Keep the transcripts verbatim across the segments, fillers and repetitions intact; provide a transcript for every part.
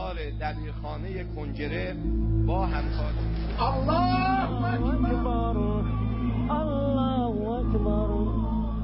ساختار دبیرخانه کنگره با همکار الله اکبر الله اکبر.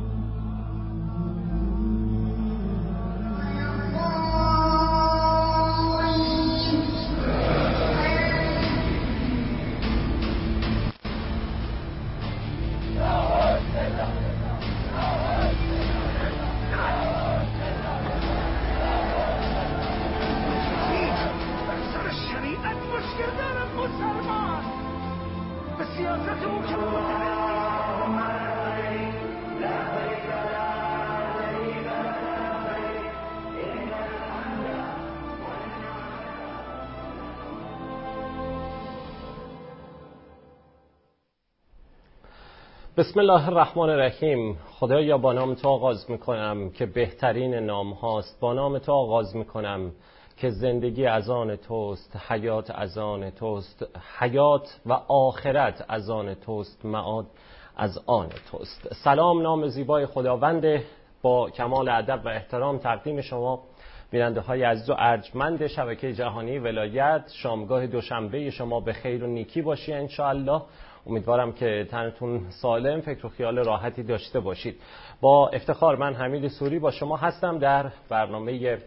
بسم الله الرحمن الرحیم. خدایا با نام تو آغاز میکنم که بهترین نام هاست. با نام تو آغاز میکنم که زندگی از آن توست، حیات از آن توست، حیات و آخرت از آن توست، معاد از آن توست. سلام، نام زیبای خداونده. با کمال ادب و احترام تقدیم شما بیننده های عزیز و ارجمند شبکه جهانی ولایت. شامگاه دوشنبه شما به خیر و نیکی باشه ان شاء الله. امیدوارم که تنتون سالم، فکر و خیال راحتی داشته باشید. با افتخار من حمید سوری با شما هستم در برنامه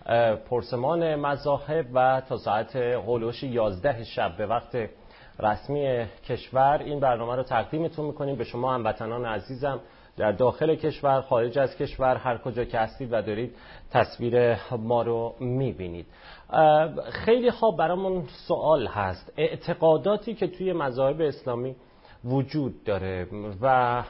پرسمان مذاهب و تا ساعت هولوش یازده شب به وقت رسمی کشور این برنامه رو تقدیمتون میکنیم به شما هموطنان عزیزم در داخل کشور، خارج از کشور، هر کجا که هستید و دارید تصویر ما رو میبینید. خیلی خوب برامون سوال هست، اعتقاداتی که توی مذاهب اسلامی وجود داره و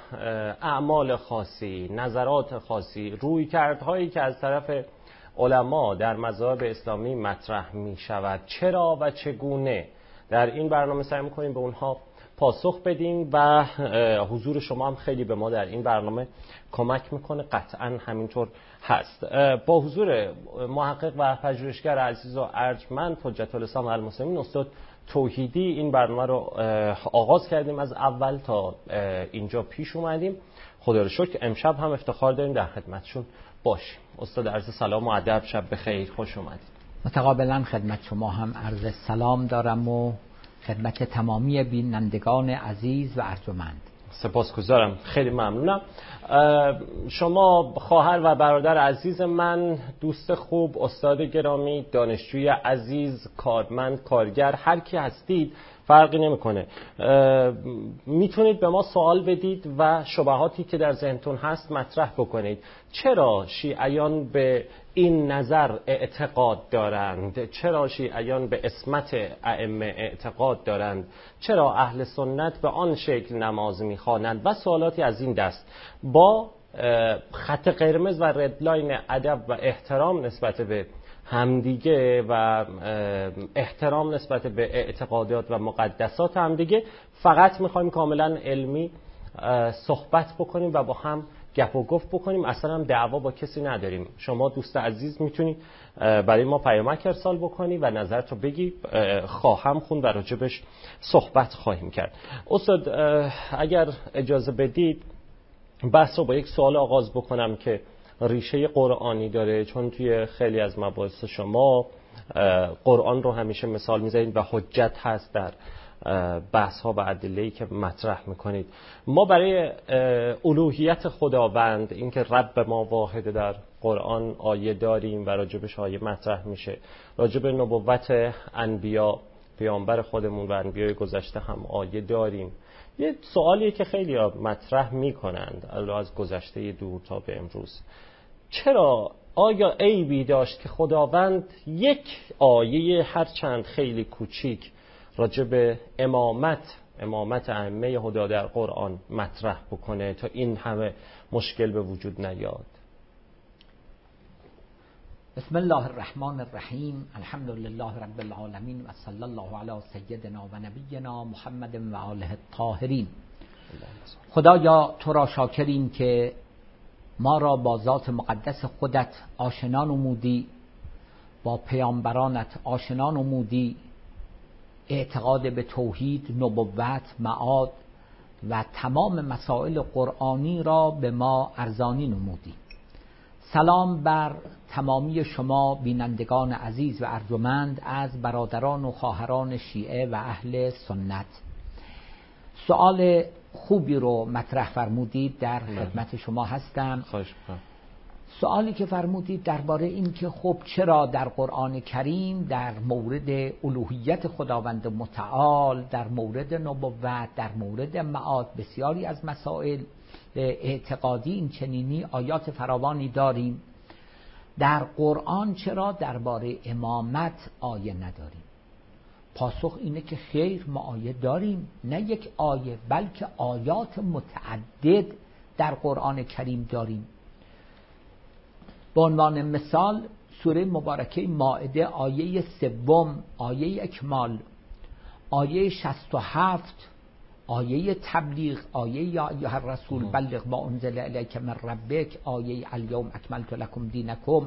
اعمال خاصی، نظرات خاصی، رویکردهایی که از طرف علما در مذاهب اسلامی مطرح می شود، چرا و چگونه؟ در این برنامه سعی می‌کنیم به اونها پاسخ بدیم و حضور شما هم خیلی به ما در این برنامه کمک میکنه، قطعا همینطور هست. با حضور محقق و پژوهشگر عزیز و ارجمند حجت الاسلام و المسلمین استاد توحیدی این برنامه رو آغاز کردیم. از اول تا اینجا پیش اومدیم، خدا رو شکر امشب هم افتخار داریم در خدمتشون باشیم. استاد عرض سلام و ادب، شب بخیر، خوش اومدید. متقابلا خدمت شما هم عرض سلام دارم و خدمت تمامی بینندگان عزیز و ارجمند. سپاسگزارم، خیلی ممنونم. شما خواهر و برادر عزیز من، دوست خوب، استاد گرامی، دانشجوی عزیز، کارمند، کارگر، هر کی هستید فرقی نمیکنه، میتونید به ما سوال بدید و شبهاتی که در ذهنتون هست مطرح بکنید. چرا شیعیان به این نظر اعتقاد دارند؟ چرا شیعیان به عصمت ائمه اعتقاد دارند؟ چرا اهل سنت به آن شکل نماز میخوانند؟ و سوالاتی از این دست. با خط قرمز و ردلاین ادب و احترام نسبت به همدیگه و احترام نسبت به اعتقادات و مقدسات همدیگه، فقط میخوایم کاملا علمی صحبت بکنیم و با هم گپ و گفت بکنیم. اصلا هم دعوا با کسی نداریم. شما دوست عزیز میتونی برای ما پیامک ارسال بکنی و نظرتو بگی، خواهم خوند و راجبش صحبت خواهیم کرد. استاد اگر اجازه بدید بحث رو با یک سوال آغاز بکنم که ریشه قرآنی داره، چون توی خیلی از مباحث شما قرآن رو همیشه مثال میزنید و حجت هست در بحث ها و ادله‌ای که مطرح میکنید. ما برای الوهیت خداوند، اینکه رب ما واحد، در قرآن آیه داریم و راجبش آیه مطرح میشه. راجب نبوت انبیا، پیامبر خودمون و انبیای گذشته هم آیه داریم. یه سوالیه که خیلی مطرح میکنند از گذشته دور تا به امروز، چرا آیا عیبی داشت که خداوند یک آیه هرچند خیلی کوچیک راجع به امامت امامت ائمه هدی در قرآن مطرح بکنه تا این همه مشکل به وجود نیاد؟ بسم الله الرحمن الرحیم. الحمد لله رب العالمین و صلی الله علی سیدنا و نبینا محمد و آله الطاهرین. خدایا تو را شاکریم که ما را با ذات مقدس خودت آشنا نمودی، با پیامبرانت آشنا نمودی، اعتقاد به توحید، نبوت، معاد و تمام مسائل قرآنی را به ما ارزانی نمودی. سلام بر تمامی شما بینندگان عزیز و ارجمند از برادران و خواهران شیعه و اهل سنت. سوال خوبی رو مطرح فرمودید، در خدمت شما هستم. خواهش می‌کنم. سوالی که فرمودید درباره این که خب چرا در قرآن کریم در مورد الوهیت خداوند متعال، در مورد نبوت، در مورد معاد، بسیاری از مسائل اعتقادی این چنینی آیات فراوانی داریم، در قرآن چرا درباره امامت آیه نداریم؟ پاسخ اینه که خیر، ما آیه داریم، نه یک آیه بلکه آیات متعدد در قرآن کریم داریم. به عنوان مثال سوره مبارکه مائده آیه سوم، آیه اکمال، آیه شصت و هفت، آیه تبلیغ، آیه یا ایها الرسول بلغ ما انزل الیک من ربک، آیه الیوم اکملت لکم دینکم،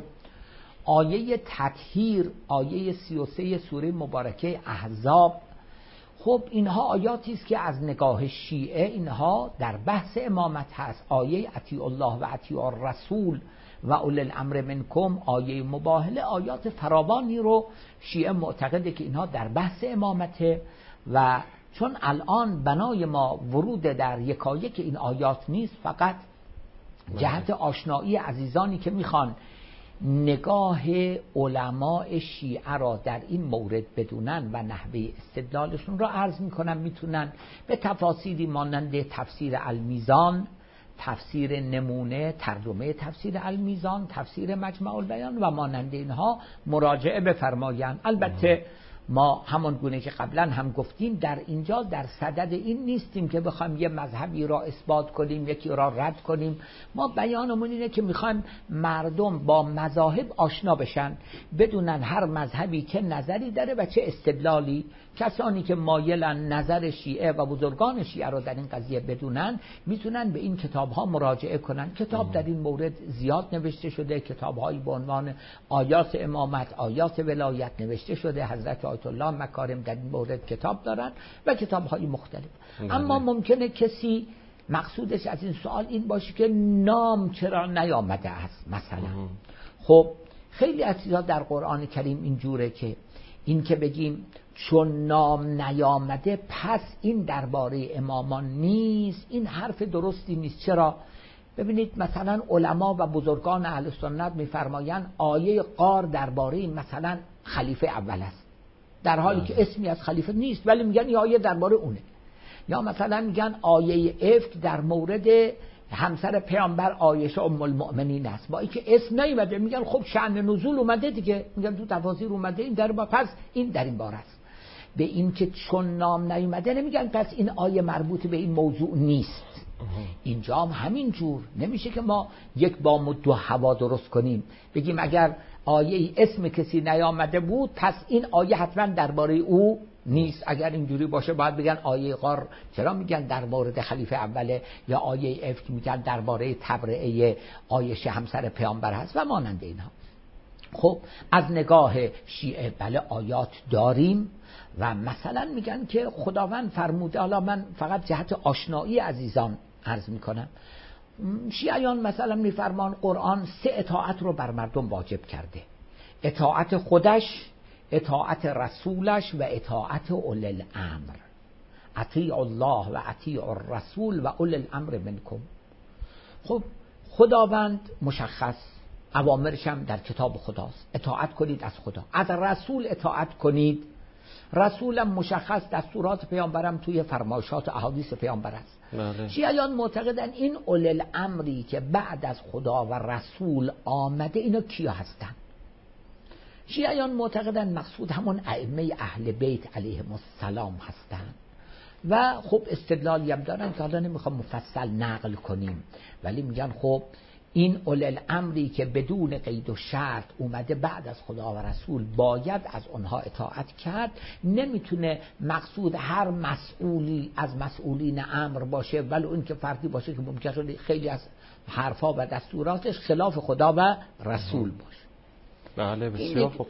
آیه تطهیر، آیه سی و سه سوره مبارکه احزاب. خب اینها آیاتی است که از نگاه شیعه اینها در بحث امامت هست. آیه اطیعوا الله و اطیعوا الرسول و اولی الامر منکم، آیه مباهله، آیات فراوانی رو شیعه معتقده که اینها در بحث امامته. و چون الان بنای ما ورود در یکایک این آیات نیست، فقط جهت آشنایی عزیزانی که میخوان نگاه علماء شیعه را در این مورد بدونن و نحوه استدلالشون را عرض میکنم، میتونن به تفاسیری مانند تفسیر المیزان، تفسیر نمونه، ترجمه تفسیر المیزان، تفسیر مجمع البیان و مانند اینها مراجعه بفرمایند. البته ما همان گونه که قبلا هم گفتیم در اینجا در صدد این نیستیم که بخوایم یه مذهبی را اثبات کنیم، یکی را رد کنیم. ما بیانمون اینه که میخوایم مردم با مذاهب آشنا بشن، بدونن هر مذهبی که نظری داره و چه استدلالی. کسانی که مایلن نظر شیعه و بزرگان شیعه را در این قضیه بدونن میتونن به این کتاب ها مراجعه کنن. کتاب در این مورد زیاد نوشته شده، کتاب هایی به عنوان آیات امامت، آیات ولایت نوشته شده. حضرت آیت الله مکارم در این مورد کتاب دارن و کتاب های مختلف. اما ممکنه کسی مقصودش از این سوال این باشه که نام چرا نیامده است مثلا. خب خیلی از چیزا در قرآن کریم اینجوره که این که بگیم چون نام نیامده پس این درباره امامان نیست، این حرف درستی نیست. چرا؟ ببینید مثلا علما و بزرگان اهل سنت میفرمایند آیه غار درباره مثلا خلیفه اول است، در حالی که اسمی از خلیفه نیست ولی میگن این آیه درباره اونه. یا مثلا میگن آیه افک در مورد همسر پیامبر عایشه ام المؤمنین است، با اینکه اسم نیومده. میگن خب شأن نزول اومده دیگه، میگن تو تفاسیر اومده این در با پس این در این بار است. به این که چون نام نیومده نمیگن پس این آیه مربوط به این موضوع نیست. اینجا هم همین جور نمیشه که ما یک بام و دو هوا درست کنیم، بگیم اگر آیه اسم کسی نیامده بود پس این آیه حتما درباره او نیست. اگر اینجوری باشه باید بگن آیه غار چرا میگن در مورد خلیفه اوله، یا آیه افک میگن درباره تبرئه عایشه همسر پیامبر هست و مانند اینها. خب از نگاه شیعه بله آیات داریم و مثلا میگن که خداوند فرموده، حالا من فقط جهت آشنایی عزیزان عرض میکنم، شیعیان مثلا میفرمان قرآن سه اطاعت رو بر مردم واجب کرده: اطاعت خودش، اطاعت رسولش و اطاعت اولی الامر. اطیعوا الله و اطیعوا الرسول و اولی الامر منکم. خب خداوند مشخص، اوامرش هم در کتاب خداست، اطاعت کنید از خدا. از رسول اطاعت کنید، رسولم مشخص، دستورات پیامبرم توی فرمایشات و احادیث پیامبر است. شیعیان معتقدن این اولی الامری که بعد از خدا و رسول آمده اینا کیا هستن؟ شیعیان معتقدن مقصود همون ائمه اهل بیت علیهم السلام هستند و خب استدلالی هم دارن که حالا نمیخوام مفصل نقل کنیم، ولی میگن خب این اولی الامری که بدون قید و شرط اومده بعد از خدا و رسول باید از اونها اطاعت کرد. نمیتونه مقصود هر مسئولی از مسئولین امر باشه، ولی اون که فردی باشه که ممکنه خیلی از حرفا و دستوراتش خلاف خدا و رسول باشه. بله بسیار خوب.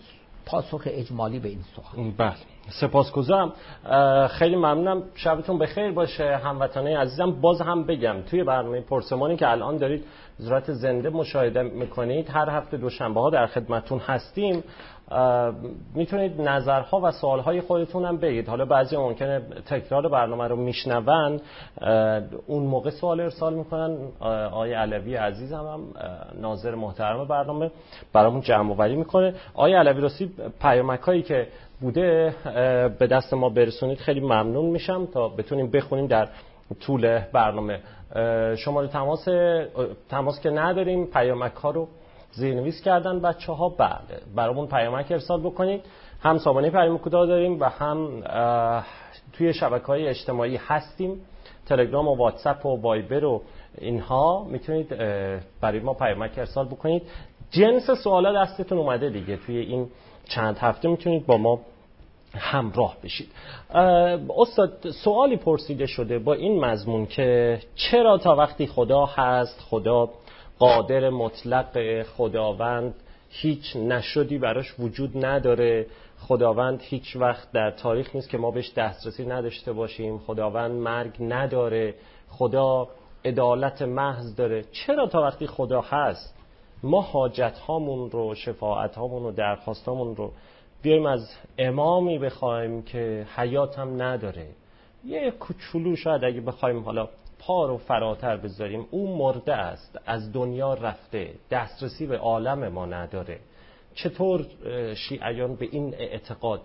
پاسخ اجمالی به این سوال. بله سپاسگزارم، خیلی ممنونم. شبتون بخیر باشه هموطنان عزیزم. باز هم بگم توی برنامه پرسمانی که الان دارید به صورت زنده مشاهده میکنید، هر هفته دوشنبه ها در خدمتتون هستیم. میتونید نظرها و سوالهای خودتون هم بگید. حالا بعضی ممکنه تکرار برنامه رو میشنون، اون موقع سوال ارسال میکنن. آقای علوی عزیز هم, هم ناظر محترم برنامه برامون جمع آوری میکنه. آقای علوی راستی پیامکایی که بوده به دست ما برسونید خیلی ممنون میشم تا بتونیم بخونیم در طول برنامه. شماره تماس تماس که نداریم، پیامک ها رو زیرنویس کردن بچه ها. بله برامون پیامک ارسال بکنید. هم سامانه پیام کوتاه داریم و هم توی شبکه‌های اجتماعی هستیم، تلگرام و واتساپ و وایبر و اینها. میتونید برای ما پیامک ارسال بکنید. جنس سوالا دستتون اومده دیگه، توی این چند هفته میتونید با ما همراه بشید. استاد سوالی پرسیده شده با این مضمون که چرا تا وقتی خدا هست، خدا قادر مطلق، خداوند هیچ نشدی براش وجود نداره، خداوند هیچ وقت در تاریخ نیست که ما بهش دسترسی نداشته باشیم، خداوند مرگ نداره، خدا عدالت محض داره، چرا تا وقتی خدا هست ما حاجت هامون رو، شفاعت هامون رو، درخواست هامون رو بیایم از امامی بخوایم که حیات هم نداره؟ یه کوچولو شاید اگه بخوایم حالا پا رو فراتر بذاریم، اون مرده است، از دنیا رفته، دسترسی به عالم ما نداره. چطور شیعیان به این اعتقاد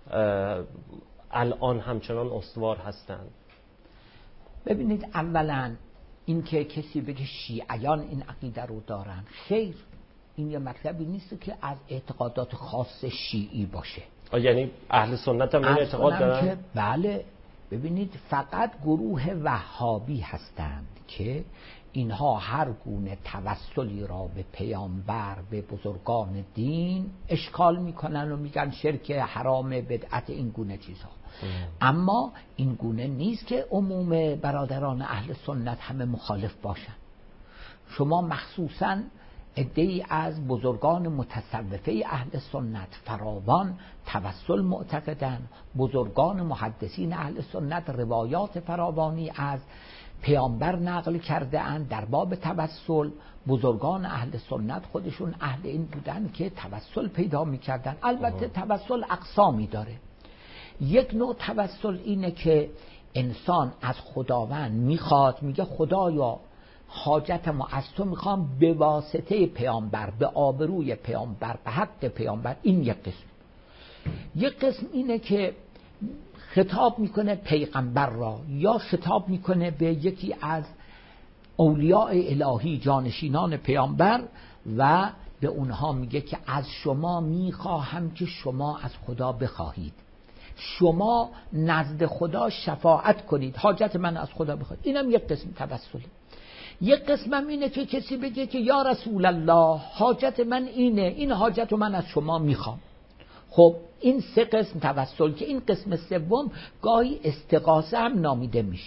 الان همچنان استوار هستند؟ ببینید، اولا این که کسی بگه شیعیان این عقیده رو دارن، خیر، این یه مطلبی نیست که از اعتقادات خاص شیعی باشه. یعنی اهل سنت هم این اعتقاد دارن؟ که بله. ببینید، فقط گروه وهابی هستند که اینها هر گونه توسلی را به پیامبر، به بزرگان دین اشکال میکنن و میگن شرک، حرام، بدعت، این گونه چیزها. اما این گونه نیست که عموم برادران اهل سنت همه مخالف باشن. شما مخصوصاً عده‌ای از بزرگان متصوفه اهل سنت فراوان توسل معتقدن. بزرگان محدثین اهل سنت روایات فراوانی از پیامبر نقل کرده اند در باب توسل. بزرگان اهل سنت خودشون اهل این بودن که توسل پیدا می‌کردن. البته توسل اقسامی داره. یک نوع توسل اینه که انسان از خداوند میخواد، میگه خدایا حاجتمو از تو میخوام به واسطه پیامبر، به آبروی پیامبر، به حق پیامبر. این یک قسم. یک قسم اینه که خطاب میکنه پیغمبر را، یا خطاب میکنه به یکی از اولیاء الهی، جانشینان پیامبر، و به اونها میگه که از شما میخواهم که شما از خدا بخواهید، شما نزد خدا شفاعت کنید، حاجت من از خدا بخواهید. اینم یک قسم توسله. یک قسمم اینه که کسی بگه که یا رسول الله حاجت من اینه، این حاجت رو من از شما میخوام. خب این سه قسم توسل که این قسم سوم گاهی استغاثه هم نامیده میشه.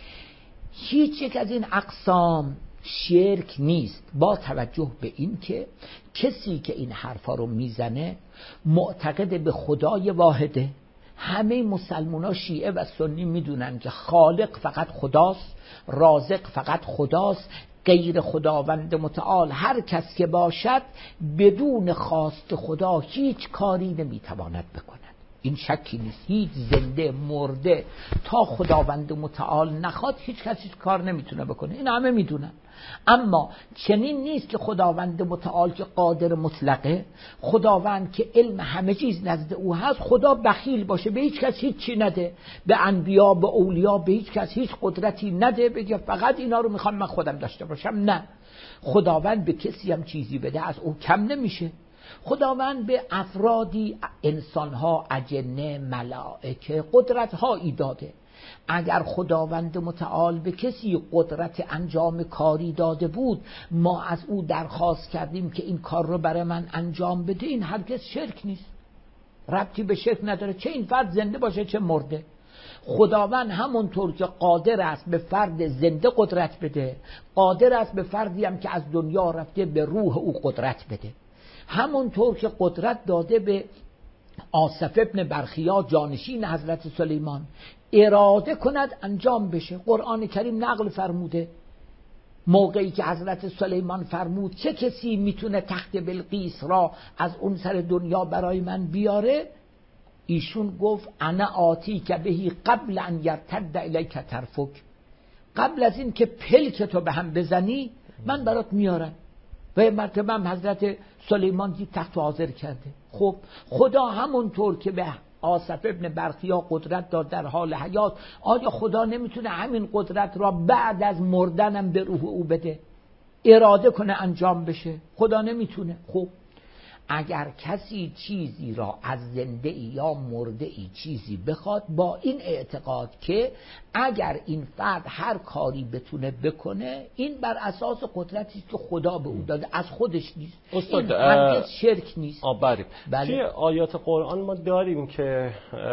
هیچ یک از این اقسام شرک نیست، با توجه به این که کسی که این حرفا رو میزنه معتقد به خدای واحده. همه مسلمان ها شیعه و سنی میدونن که خالق فقط خداست، رازق فقط خداست، غیر خداوند متعال هر کس که باشد بدون خواست خدا هیچ کاری نمیتواند بکند. این شکی نیست. هیچ زنده مرده تا خداوند متعال نخواد هیچ کسی هیچ کار نمیتونه بکنه. این همه میدونن. اما چنین نیست که خداوند متعال که قادر مطلقه، خداوند که علم همه چیز نزد او هست، خدا بخیل باشه، به هیچ کس هیچ چی نده، به انبیا، به اولیا، به هیچ کس هیچ قدرتی نده، بگه فقط اینا رو میخوام من خودم داشته باشم. نه، خداوند به کسی هم چیزی بده از او کم نمیشه. خداوند به افرادی، انسانها، اجنه، ملائکه قدرت‌هایی داده. اگر خداوند متعال به کسی قدرت انجام کاری داده بود، ما از او درخواست کردیم که این کار رو برای من انجام بده، این هرگز شرک نیست، ربطی به شرک نداره، چه این فرد زنده باشه چه مرده. خداوند همونطور که قادر است به فرد زنده قدرت بده، قادر است به فردی هم که از دنیا رفته به روح او قدرت بده. همونطور که قدرت داده به آصف ابن برخیا جانشین حضرت سلیمان اراده کند انجام بشه. قرآن کریم نقل فرموده موقعی که حضرت سلیمان فرمود چه کسی میتونه تخت بلقیس را از اون سر دنیا برای من بیاره، ایشون گفت انا آتی که بهی قبل ان یرتد الیک طرفک، قبل از این که پلک تو به هم بزنی من برات میارم. و مرتبه هم حضرت سلیمان دید تخت حاضر کرده. خب خدا همونطور که به آصف ابن برخیا قدرت داد در حال حیات، آیا خدا نمیتونه همین قدرت را بعد از مردنم به روح او بده، اراده کنه انجام بشه؟ خدا نمیتونه. خب اگر کسی چیزی را از زنده ای یا مرده ای چیزی بخواد با این اعتقاد که اگر این فرد هر کاری بتونه بکنه، این بر اساس قدرتی که خدا به او داده، از خودش نیست. استاد این هرگز شرک نیست. آبریم. بله. توی آیات قرآن ما داریم که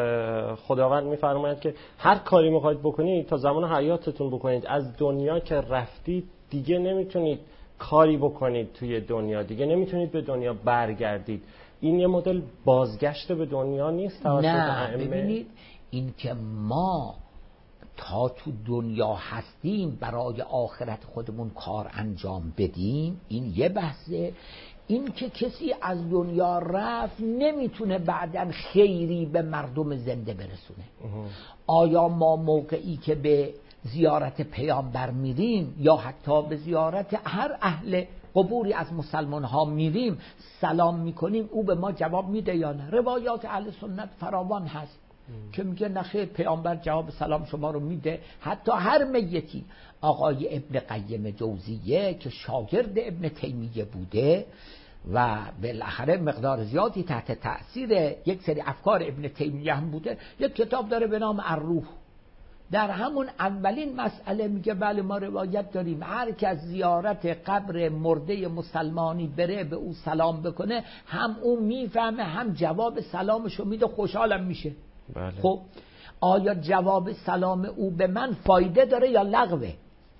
خداوند میفرماید که هر کاری میخواید بکنید تا زمان حیاتتون بکنید، از دنیا که رفتید دیگه نمیتونید کاری بکنید توی دنیا، دیگه نمیتونید به دنیا برگردید. این یه مدل بازگشت به دنیا نیست توسط نه، ببینید این که ما تا تو دنیا هستیم برای آخرت خودمون کار انجام بدیم، این یه بحثه. این که کسی از دنیا رفت نمیتونه بعداً خیری به مردم زنده برسونه. آیا ما موقعی که به زیارت پیامبر میریم یا حتی به زیارت هر اهل قبوری از مسلمان ها میریم سلام میکنیم، او به ما جواب میده یا نه؟ روایات اهل سنت فراوان هست ام. که میگه نخیر، پیامبر جواب سلام شما رو میده. حتی هر میتی، آقای ابن قیم جوزیه که شاگرد ابن تیمیه بوده و بالاخره مقدار زیادی تحت تأثیر یک سری افکار ابن تیمیه هم بوده، یک کتاب داره به نام الروح. در همون اولین مسئله میگه بله ما روایت داریم هر که از زیارت قبر مرده مسلمانی بره به او سلام بکنه، هم او میفهمه هم جواب سلامشو میده، خوشحالم میشه. بله. خب آیا جواب سلام او به من فایده داره یا لغوه؟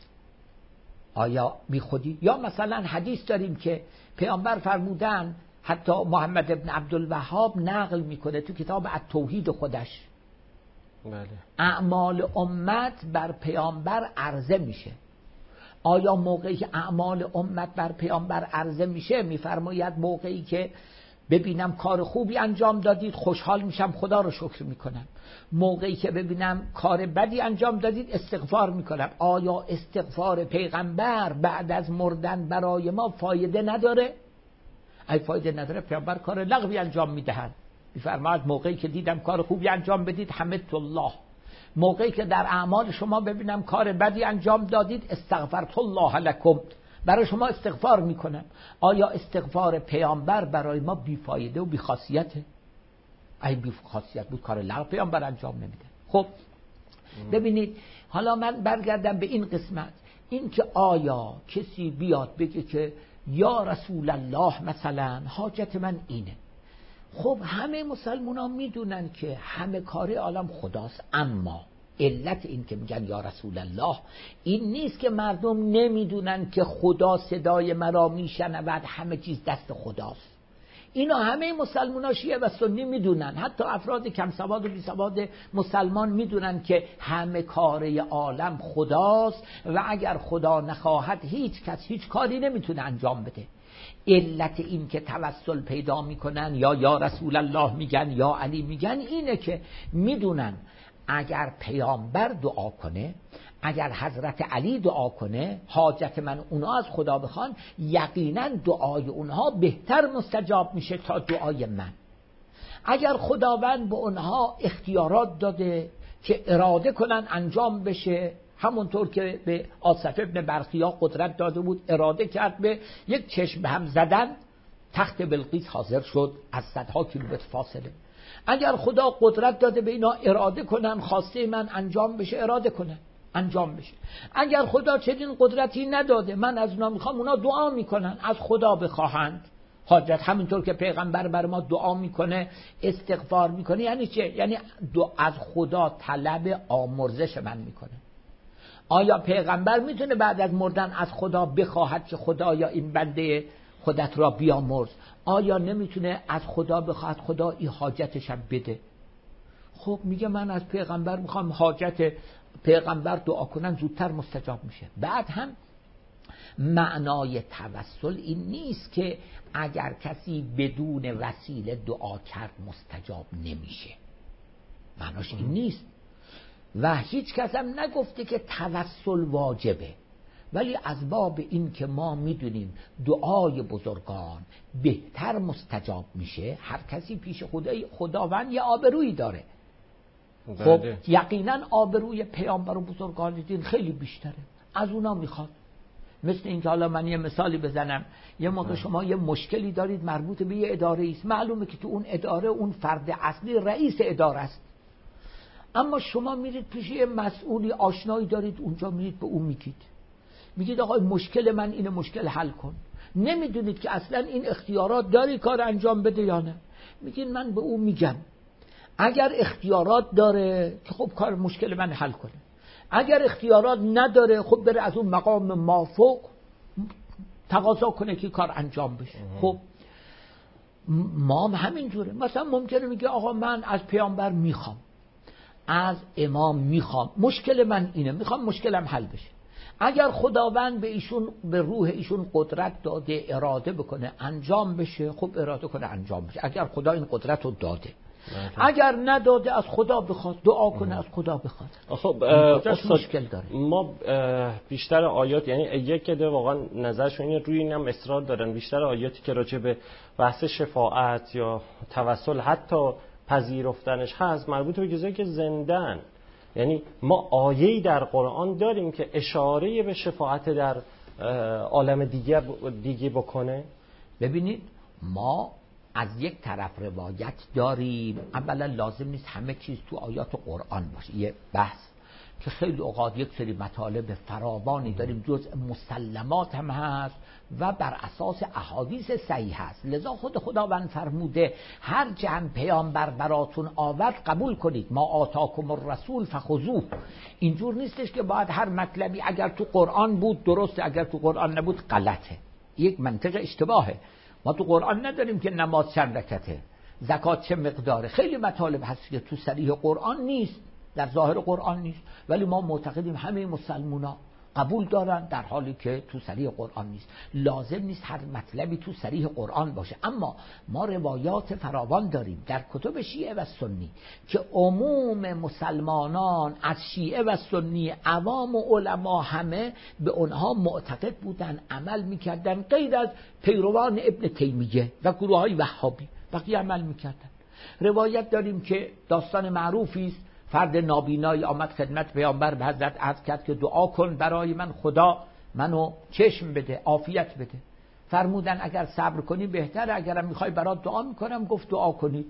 آیا بی خودی؟ یا مثلا حدیث داریم که پیامبر فرمودن، حتی محمد ابن عبدالوهاب نقل میکنه تو کتاب التوحید خودش، بله. اعمال امت بر پیامبر عرضه میشه. آیا موقعی که اعمال امت بر پیامبر عرضه میشه میفرماید موقعی که ببینم کار خوبی انجام دادید خوشحال میشم، خدا رو شکر میکنم. موقعی که ببینم کار بدی انجام دادید استغفار میکنم. آیا استغفار پیغمبر بعد از مردن برای ما فایده نداره؟ ای فایده نداره، پیامبر کار لغوی انجام میدهند. میفرماید موقعی که دیدم کار خوبی انجام بدید حمدت الله، موقعی که در اعمال شما ببینم کار بدی انجام دادید استغفرت الله لکم، برای شما استغفار میکنم. آیا استغفار پیامبر برای ما بیفایده و بیخاصیته؟ ای بیخاصیت بود، کار لغو پیامبر انجام نمیده. خب ببینید، حالا من برگردم به این قسمت، این که آیا کسی بیاد بگه که یا رسول الله مثلا حاجت من اینه. خب همه مسلمان ها میدونن که همه کار عالم خداست، اما علت این که میگن یا رسول الله این نیست که مردم نمیدونن که خدا صدای مرا میشنود، همه چیز دست خداست. اینا همه مسلمان ها شیعه و سنی میدونن، حتی افراد کم سواد و بی سواد مسلمان میدونن که همه کار عالم خداست و اگر خدا نخواهد هیچ کس هیچ کاری نمیتونه انجام بده. علت این که توسل پیدا میکنن یا یا رسول الله میگن یا علی میگن اینه که میدونن اگر پیامبر دعا کنه، اگر حضرت علی دعا کنه، حاجت من اونا از خدا بخوان، یقینا دعای اونها بهتر مستجاب میشه تا دعای من. اگر خداوند به اونها اختیارات داده که اراده کنن انجام بشه، همونطور که به آصف ابن برخیا قدرت داده بود، اراده کرد به یک چشم هم زدن تخت بلقیس حاضر شد از صدها کیلومتر فاصله. اگر خدا قدرت داده به اینا اراده کنن خواسته من انجام بشه، اراده کنن انجام بشه. اگر خدا چنین قدرتی نداده، من از اونا میخوام، اونا دعا میکنن از خدا بخواهند حاجت، همینطور که پیغمبر بر ما دعا میکنه استغفار میکنه. یعنی چه؟ یعنی از خدا طلب آمرزش من میکنه. آیا پیغمبر میتونه بعد از مردن از خدا بخواهد که خدایا این بنده خودت را بیامرز. آیا نمیتونه از خدا بخواد خدا این حاجتشم بده؟ خب میگه من از پیغمبر میخوام حاجت پیغمبر دعا کنن زودتر مستجاب میشه. بعد هم معنای توسل این نیست که اگر کسی بدون وسیله دعا کرد مستجاب نمیشه، معناش این نیست. و هیچ کس هم نگفته که توسل واجبه، ولی از باب این که ما میدونیم دعای بزرگان بهتر مستجاب میشه، هر کسی پیش خدای خداوند یه آبرویی داره. خب یقینا آبروی پیامبر و بزرگان دین خیلی بیشتره، از اونا میخواد. مثل اینکه حالا من یه مثالی بزنم، یه موقع شما یه مشکلی دارید مربوط به یه اداره است، معلومه که تو اون اداره اون فرد اصلی رئیس اداره است، اما شما میرید پیش یه مسئولی آشنایی دارید اونجا، میرید به اون میگید میگید آقا مشکل من اینه، مشکل حل کن. نمیدونید که اصلا این اختیارات داری کار انجام بده یا نه. میگید من به اون میگم، اگر اختیارات داره که خب کار مشکل من حل کنه، اگر اختیارات نداره خب بره از اون مقام مافوق تقاضا کنه که کار انجام بشه. خب ما هم همینجوره. مثلا ممکنه میگه آقا من از پیامبر میخوام، از امام میخوام، مشکل من اینه، میخوام مشکلم حل بشه. اگر خداوند به ایشون به روح ایشون قدرت داده اراده بکنه انجام بشه، خب اراده کنه انجام بشه، اگر خدا این قدرت رو داده. اگر نداده از خدا بخواد، دعا کنه از خدا بخواد. خب مشکل داره. ما بیشتر آیات، یعنی یک که واقعا نظرشون اینه روی اینم اصرار دارن، بیشتر آیاتی که راجع به بحث شفاعت یا توسل حتی پذیرفتنش هست مربوط به کسایی که زندن. یعنی ما آیه‌ای در قرآن داریم که اشاره به شفاعت در عالم دیگه دیگه بکنه. ببینید ما از یک طرف روایت داریم، اولا لازم نیست همه چیز تو آیات قرآن باشه، یه بحث که خیلی اوقات یک سری مطالب فراوانی داریم جز مسلمات هم هست و بر اساس احادیث صحیح هست. لذا خود خداوند فرموده هر جمع پیامبر براتون آورد قبول کنید، ما آتاکم الرسول فخذوه. اینجور نیستش که باید هر مطلبی اگر تو قرآن بود درسته، اگر تو قرآن نبود غلطه. یک منطق اشتباهه. ما تو قرآن نداریم که نماز چند رکعته، زکات چه مقداره، خیلی مطالب هست که تو صریح قرآن نیست، در ظاهر قرآن نیست، ولی ما معتقدیم همه مسلمونا قبول دارن در حالی که تو صریح قرآن نیست. لازم نیست هر مطلبی تو صریح قرآن باشه، اما ما روایات فراوان داریم در کتب شیعه و سنی که عموم مسلمانان از شیعه و سنی، عوام و علما همه به اونها معتقد بودن، عمل میکردن، غیر از پیروان ابن تیمیه و گروه های وهابی بقیه عمل میکردن. روایت داریم که داستان معروفی است، فرد نابینایی آمد خدمت پیامبر به حضرت عرض کرد که دعا کن برای من خدا منو چشم بده، عافیت بده. فرمودن اگر صبر کنی بهتره، اگرم میخوای برات دعا میکنم. گفت دعا کنید.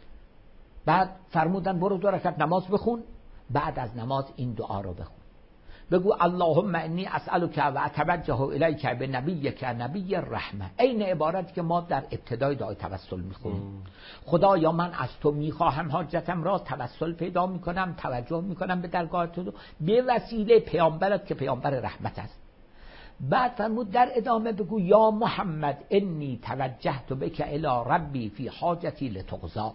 بعد فرمودن برو دو رکعت نماز بخون، بعد از نماز این دعا رو بخون، بگو اللهم انی اسألک و اتوجه الیک بنبیک نبی الرحمه. این عبارتی که ما در ابتدای دعای توسل میخونیم. خدایا من از تو میخواهم حاجتم را توسل پیدا میکنم، توجه میکنم به درگاه تو به وسیله پیامبرت که پیامبر رحمت است. بعد فرمود در ادامه بگو یا محمد انی توجهت بک الی ربی فی حاجتی لتقضا.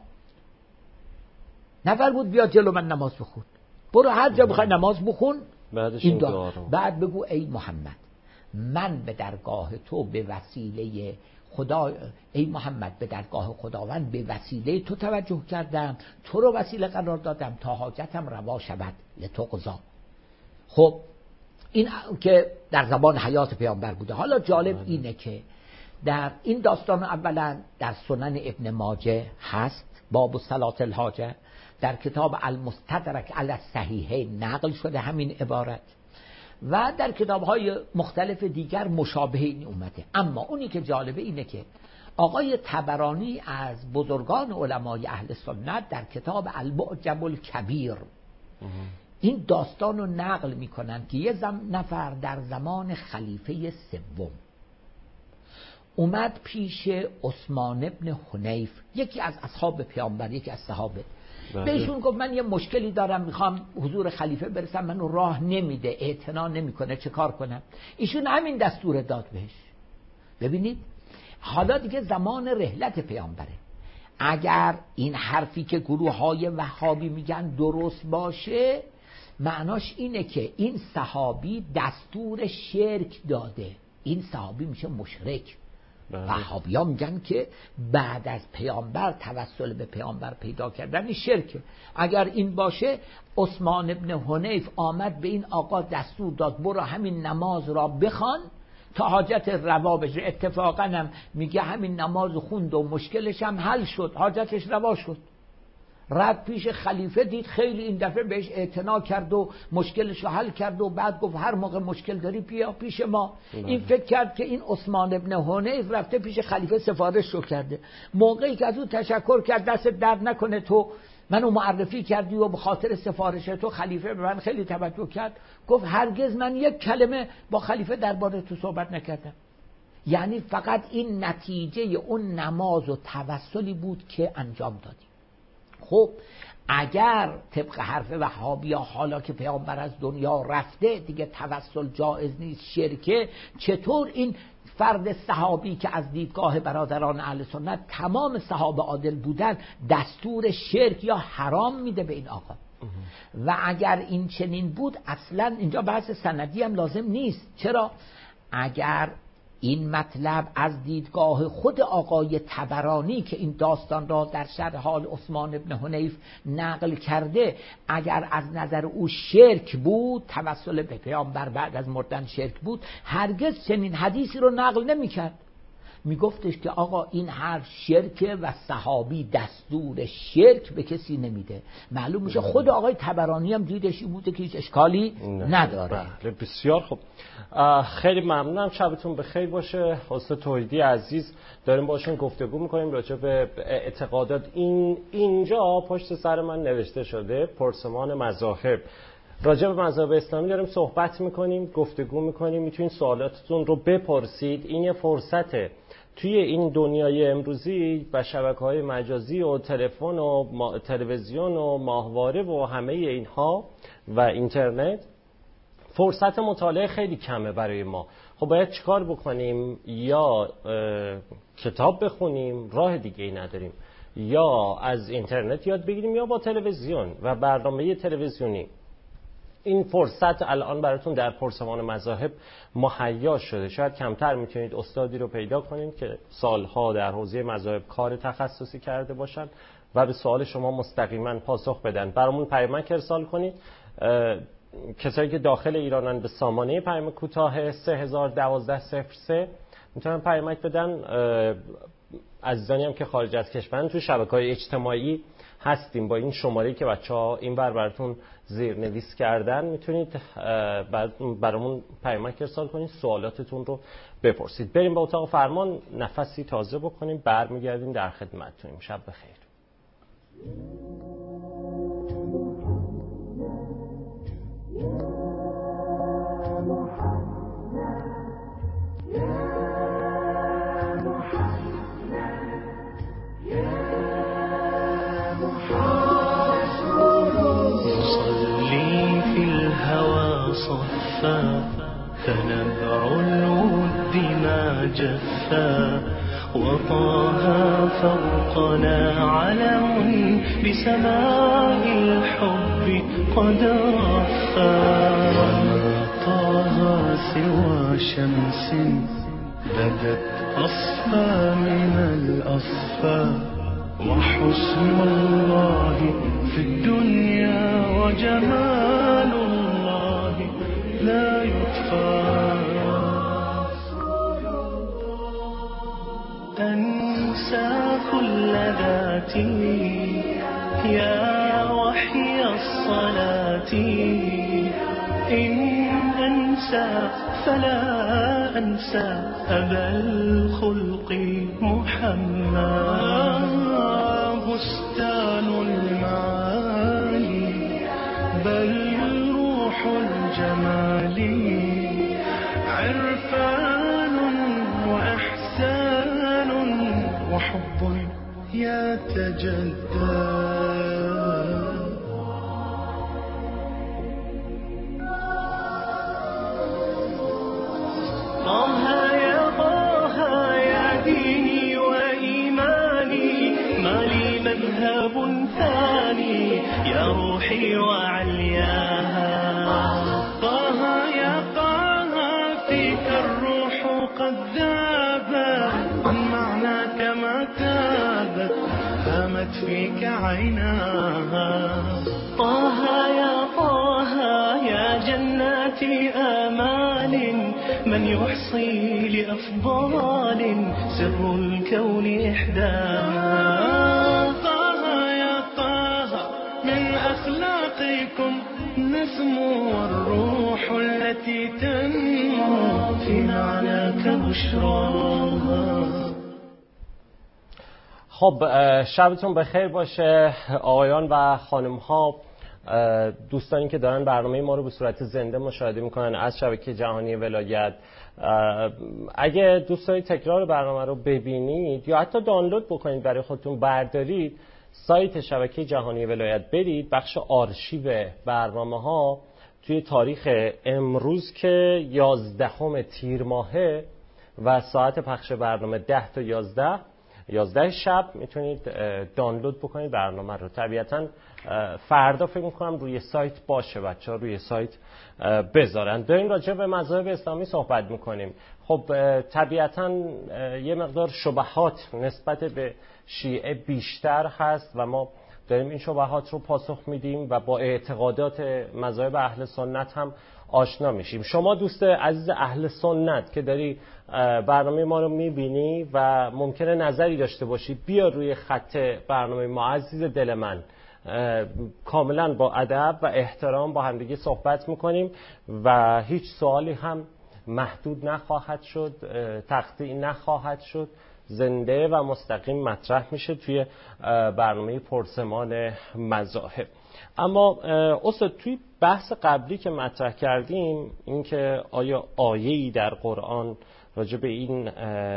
نفرمود بیا جلو من نماز بخون، برو هر جا بخوای نماز بخون. بعدش این دعا رو بعد بگو ای محمد من به درگاه تو به وسیله خدا، ای محمد به درگاه خداوند به وسیله تو توجه کردم، تو رو وسیله قرار دادم تا حاجتم روا شود لتقضا. خب این که در زبان حیات پیامبر بوده. حالا جالب آه. اینه که در این داستان اولا در سنن ابن ماجه هست، باب صلاة الحاجه، در کتاب المستدرک علی الصحیحین نقل شده همین عبارت، و در کتاب‌های مختلف دیگر مشابه این اومده. اما اونی که جالبه اینه که آقای طبرانی از بزرگان علمای اهل سنت در کتاب المعجم الکبیر این داستان رو نقل میکنن که یه زم نفر در زمان خلیفه سوم اومد پیش عثمان ابن حنیف، یکی از اصحاب پیامبر، یکی از صحابه. بهشون گفت من یه مشکلی دارم، میخوام حضور خلیفه برسم، منو راه نمیده، اعتنا نمیکنه، چه کار کنم؟ ایشون همین دستور داد بهش. ببینید حالا دیگه زمان رحلت پیامبره. اگر این حرفی که گروه های وهابی میگن درست باشه، معناش اینه که این صحابی دستور شرک داده، این صحابی میشه مشرک. وهابی ها میگن که بعد از پیامبر توسل به پیامبر پیدا کردن شرکه. اگر این باشه، عثمان ابن حنیف آمد به این آقا دستور داد برو همین نماز را بخوان تا حاجت روا بشه. اتفاقا هم میگه همین نماز خوند و مشکلش هم حل شد، حاجتش روا شد. رفت پیش خلیفه، دید خیلی این دفعه بهش اعتنا کرد و مشکلش رو حل کرد و بعد گفت هر موقع مشکل داری بیا پیش ما. بله. این فکر کرد که این عثمان ابن حنیف رفته پیش خلیفه سفارش رو کرده. موقعی که از او تشکر کرد دست درد نکنه تو منو معرفی کردی و به خاطر سفارش تو خلیفه به من خیلی توجه کرد، گفت هرگز من یک کلمه با خلیفه درباره تو صحبت نکردم. یعنی فقط این نتیجه اون نماز و توسلی بود که انجام دادی. خب اگر طبق حرف وهابی ها حالا که پیامبر از دنیا رفته دیگه توسل جایز نیست، شرکه، چطور این فرد صحابی که از دیدگاه برادران اهل سنت تمام صحابه عادل بودن دستور شرک یا حرام میده به این آقا؟ و اگر این چنین بود اصلا اینجا بحث سندی هم لازم نیست. چرا؟ اگر این مطلب از دیدگاه خود آقای طبرانی که این داستان را در شرح حال عثمان ابن حنیف نقل کرده، اگر از نظر او شرک بود، توسل به پیامبر بعد از مردن شرک بود، هرگز چنین حدیثی رو نقل نمی کرد. می گفتش که آقا این حرف شرکه و صحابی دستور شرک به کسی نمیده. معلوم میشه خود آقای طبرانی هم دیدش این بوده که هیچ اشکالی نداره. بله بسیار خوب، خیلی ممنونم. شبتون بخیر باشه. استاد توحیدی عزیز داریم باشون گفتگو میکنیم راجع به اعتقادات. این اینجا پشت سر من نوشته شده پرسمان مذاهب. راجع به مذهب اسلامی داریم صحبت میکنیم، گفتگو میکنیم. میتونید سوالاتتون رو بپرسید. این یه فرصته توی این دنیای امروزی و شبکه‌های مجازی و تلفن و ما... تلویزیون و ماهواره و همه اینها و اینترنت، فرصت مطالعه خیلی کمه برای ما. خب باید چیکار بکنیم؟ یا کتاب بخونیم، راه دیگه ای نداریم، یا از اینترنت یاد بگیریم یا با تلویزیون و برنامه تلویزیونی. این فرصت الان براتون در پرسمان مذاهب مهیا شده. شاید کمتر میتونید استادی رو پیدا کنید که سالها در حوزه مذاهب کار تخصصی کرده باشن و به سوال شما مستقیما پاسخ بدن. برامون پیامک ارسال کنید. کسایی که داخل ایرانن به سامانه پیام کوتاه سه هزار و دوازده صفر سه میتونن پیامک بدن. عزیزانی هم که خارج از کشورن توی شبکه‌های اجتماعی هستیم با این شماره‌ای که بچه‌ها این بر براتون زیرنویس کردن، میتونید برامون پیامک ارسال کنید، سوالاتتون رو بپرسید. بریم به اتاق فرمان نفسی تازه بکنیم، برمیگردیم در خدمتتونیم. شب بخیر. فنبع الود ما جفا وطه فوقنا علم بسماء الحب قد رفا وما طه سوى شمس بدت أصفى من الأصفى وحسن الله في الدنيا وجمال الله لا يطفى أنسى كل ذاتي يا وحي الصلاة إن أنسى فلا أنسى أبا الخلق محمد بستان المعاني بل روح الجمال عرفان وإحسان وحب يتجدد طه يا طه يا دين ثاني يا روحي وعلياها. طه يا طه فيك الروح قد ذابت، عن معناك ما تابت، هامت فيك عيناها. طه يا طه يا جنات آمال، من يحصي لأفضال سر الكون إحداها. طه يا طه من أخلاقكم نسمو والروح التي تنمو في معناك بشراها. خب شبتون بخیر باشه آقایان و خانم ها، دوستانی که دارن برنامه ما رو به صورت زنده مشاهده میکنن از شبکه جهانی ولایت. اگه دوست دارید تکرار برنامه رو ببینید یا حتی دانلود بکنید برای خودتون بردارید، سایت شبکه جهانی ولایت برید، بخش آرشیو برنامه ها توی تاریخ امروز که یازدهم تیر ماهه و ساعت پخش برنامه ده تا یازده یازده شب میتونید دانلود بکنید برنامه رو. طبیعتاً فردا فکر میکنم روی سایت باشه، بچه ها روی سایت بذارن. داریم راجع به مذاهب اسلامی صحبت میکنیم. خب طبیعتاً یه مقدار شبهات نسبت به شیعه بیشتر هست و ما داریم این شبهات رو پاسخ میدیم و با اعتقادات مذاهب اهل سنت هم آشنا میشیم. شما دوست عزیز اهل سنت که داری برنامه ما رو میبینی و ممکنه نظری داشته باشی، بیا روی خط برنامه ما. عزیز دل من، کاملا با ادب و احترام با همدیگه صحبت میکنیم و هیچ سوالی هم محدود نخواهد شد، تقطیع نخواهد شد، زنده و مستقیم مطرح میشه توی برنامه پرسمان مذاهب. اما استاد توی بحث قبلی که مطرح کردیم، این که آیا آیه‌ای در قرآن راجع به این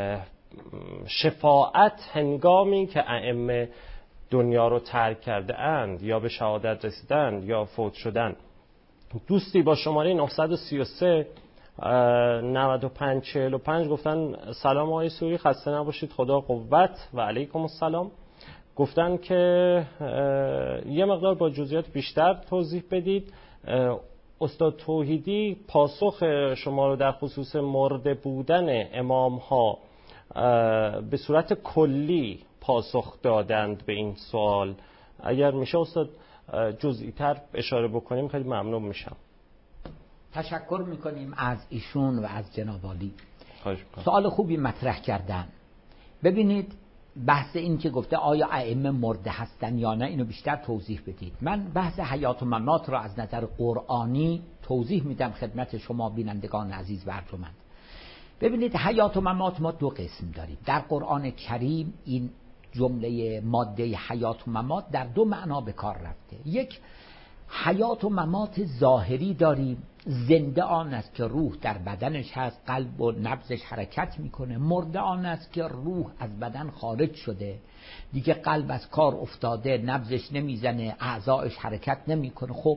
شفاعت هنگامی که ائمه دنیا رو ترک کرده اند یا به شهادت رسیدند یا فوت شدن، دوستی با شماره نه سه سه نود و پنج چهل و پنج گفتن سلام آقای سوری، خسته نباشید، خدا قوت. و علیکم السلام. گفتن که یه مقدار با جزئیات بیشتر توضیح بدید. استاد توحیدی پاسخ شما رو در خصوص مرده بودن امام ها به صورت کلی پاسخ دادند به این سوال. اگر میشه استاد جزئی تر اشاره بکنیم خیلی ممنون میشم. تشکر میکنیم از ایشون و از جناب عالی. سوال خوبی مطرح کردن. ببینید بحث این که گفته آیا ائمه مرده هستن یا نه، اینو بیشتر توضیح بدید. من بحث حیات و ممات را از نظر قرآنی توضیح میدم خدمت شما بینندگان عزیز و ارجمند. ببینید حیات و ممات ما دو قسم داریم در قرآن کریم. این جمله ماده حیات و ممات در دو معنا به کار رفته. یک، حیات و ممات ظاهری داریم، زنده آن است که روح در بدنش هست، قلب و نبضش حرکت میکنه. مرده آن است که روح از بدن خارج شده، دیگه قلب از کار افتاده، نبضش نمیزنه، اعضایش حرکت نمیکنه. خب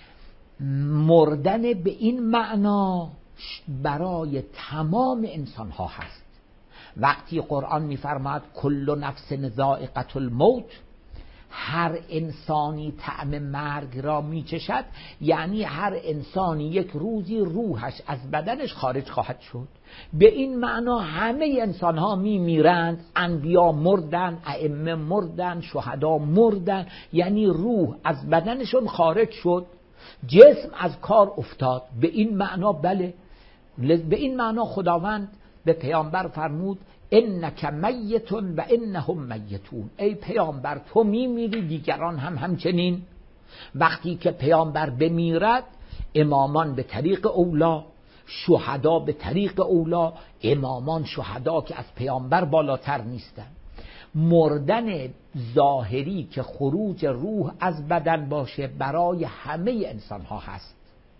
مردن به این معنا برای تمام انسان ها هست. وقتی قرآن میفرماد کل نفس ذائقة الموت، هر انسانی طعم مرگ را میچشد، یعنی هر انسانی یک روزی روحش از بدنش خارج خواهد شد. به این معنا همه انسان ها میمیرند، انبیا مردن، ائمه مردن، شهدا مردن، یعنی روح از بدنشون خارج شد، جسم از کار افتاد. به این معنا بله، به این معنا خداوند به پیامبر فرمود انک میتون و انهم میتون. ای پیامبر تو میمیری، دیگران هم همچنین. وقتی که پیامبر بمیرد، امامان به طریق اولا، شهدا به طریق اولا، امامان شهدا که از پیامبر بالاتر نیستن. مردن ظاهری که خروج روح از بدن باشه برای همه انسان ها هست.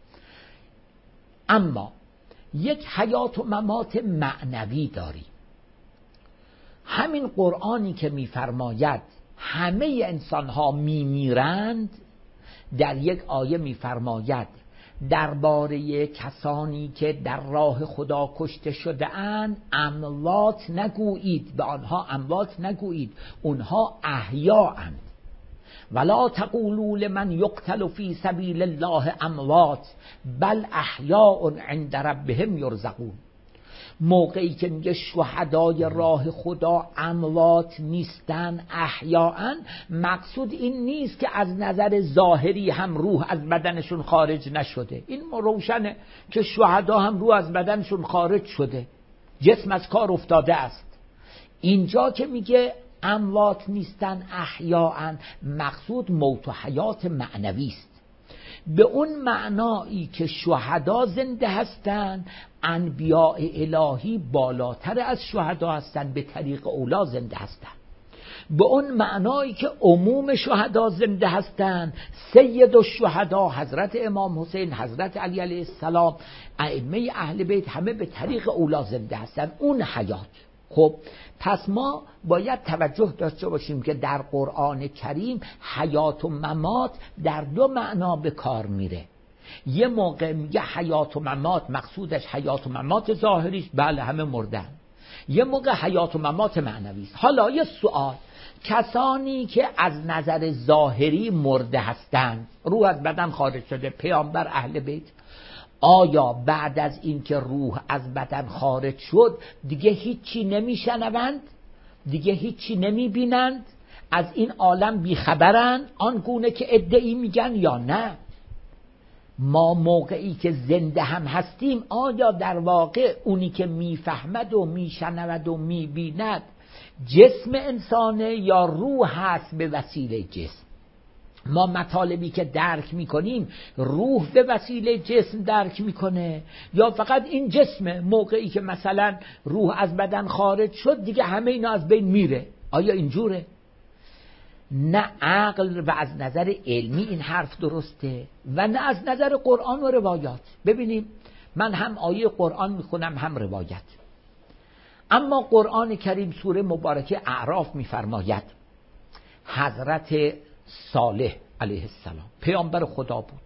اما یک حیات و ممات معنوی داریم. همین قرآنی که می‌فرماید همه انسان‌ها می‌میرند، در یک آیه می‌فرماید درباره کسانی که در راه خدا کشته شده اند اموات نگویید، به آنها اموات نگویید، اونها احیاءند. ولا تقولوا لمن یقتل فی سبیل الله اموات بل احیاء عند ربهم یرزقون. موقعی که میگه شهدای راه خدا اموات نیستن احیاءن، مقصود این نیست که از نظر ظاهری هم روح از بدنشون خارج نشده. این روشنه که شهدا هم روح از بدنشون خارج شده، جسم از کار افتاده است. اینجا که میگه اموات نیستن احیاءن، مقصود موت و حیات معنوی است. به اون معنایی که شهدا زنده هستند، انبیاء الهی بالاتر از شهدا هستند، به طریق اولا زنده هستند. به اون معنایی که عموم شهدا زنده هستند، سید الشهدا حضرت امام حسین، حضرت علی علیه السلام، ائمه اهل بیت همه به طریق اولا زنده هستند، اون حیات. خب پس ما باید توجه داشته باشیم که در قرآن کریم حیات و ممات در دو معنا به کار میره. یه موقع میگه حیات و ممات مقصودش حیات و ممات ظاهریش، بله همه مردن. یه موقع حیات و ممات معنوی است. حالا یه سوال، کسانی که از نظر ظاهری مرده هستند، روح از بدن خارج شده، پیامبر، اهل بیت، آیا بعد از این که روح از بدن خارج شد دیگه هیچی نمیشنوند؟ دیگه هیچی نمیبینند؟ از این عالم بیخبرند آنگونه که ادعی میگن یا نه؟ ما موقعی که زنده هم هستیم آیا در واقع اونی که میفهمد و میشنود و میبیند جسم انسانه یا روح هست به وسیله جسم؟ ما مطالبی که درک میکنیم روح به وسیله جسم درک میکنه یا فقط این جسم موقعی که مثلا روح از بدن خارج شد دیگه همه اینا از بین میره؟ آیا اینجوره؟ نه عقل و از نظر علمی این حرف درسته و نه از نظر قرآن و روایات. ببینیم من هم آیه قرآن میخونم هم روایت. اما قرآن کریم سوره مبارکه اعراف میفرماید حضرت صالح علیه السلام پیامبر خدا بود،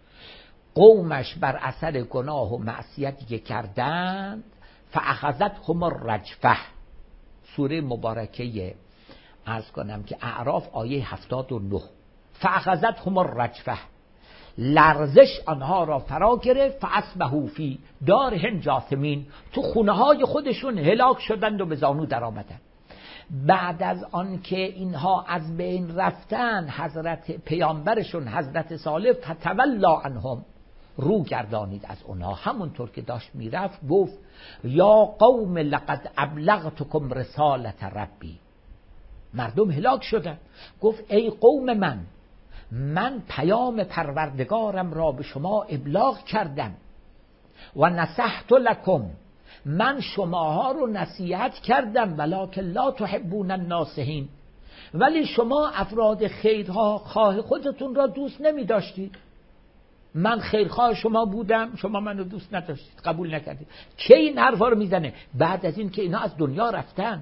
قومش بر اثر گناه و معصیتی که کردند فاخذتهم الرجفه، سوره مبارکه عرض کنم که اعراف آیه هفتاد و نه، فاخذتهم الرجفه، لرزش آنها را فرا گرفت، فاصبحوا فی دارهم جاثمین، تو خونه های خودشون هلاک شدند و به زانو در آمدند. بعد از آن که اینها از بین رفتن حضرت پیامبرشون حضرت صالح فتولا عنهم، رو گردانید از اونها، همونطور که داشت میرفت گفت یا قوم لقد ابلغتکم رسالت ربی، مردم هلاک شدن، گفت ای قوم من من پیام پروردگارم را به شما ابلاغ کردم و نصحت لکم، من شماها رو نصیحت کردم ولکن لا تحبون الناصحین، ولی شما افراد خیرها خواه خودتون را دوست نمی داشتید. من خیرخواه شما بودم، شما منو دوست نداشتید، قبول نکردید. کی این حرفا رو میزنه؟ بعد از این که اینا از دنیا رفتن.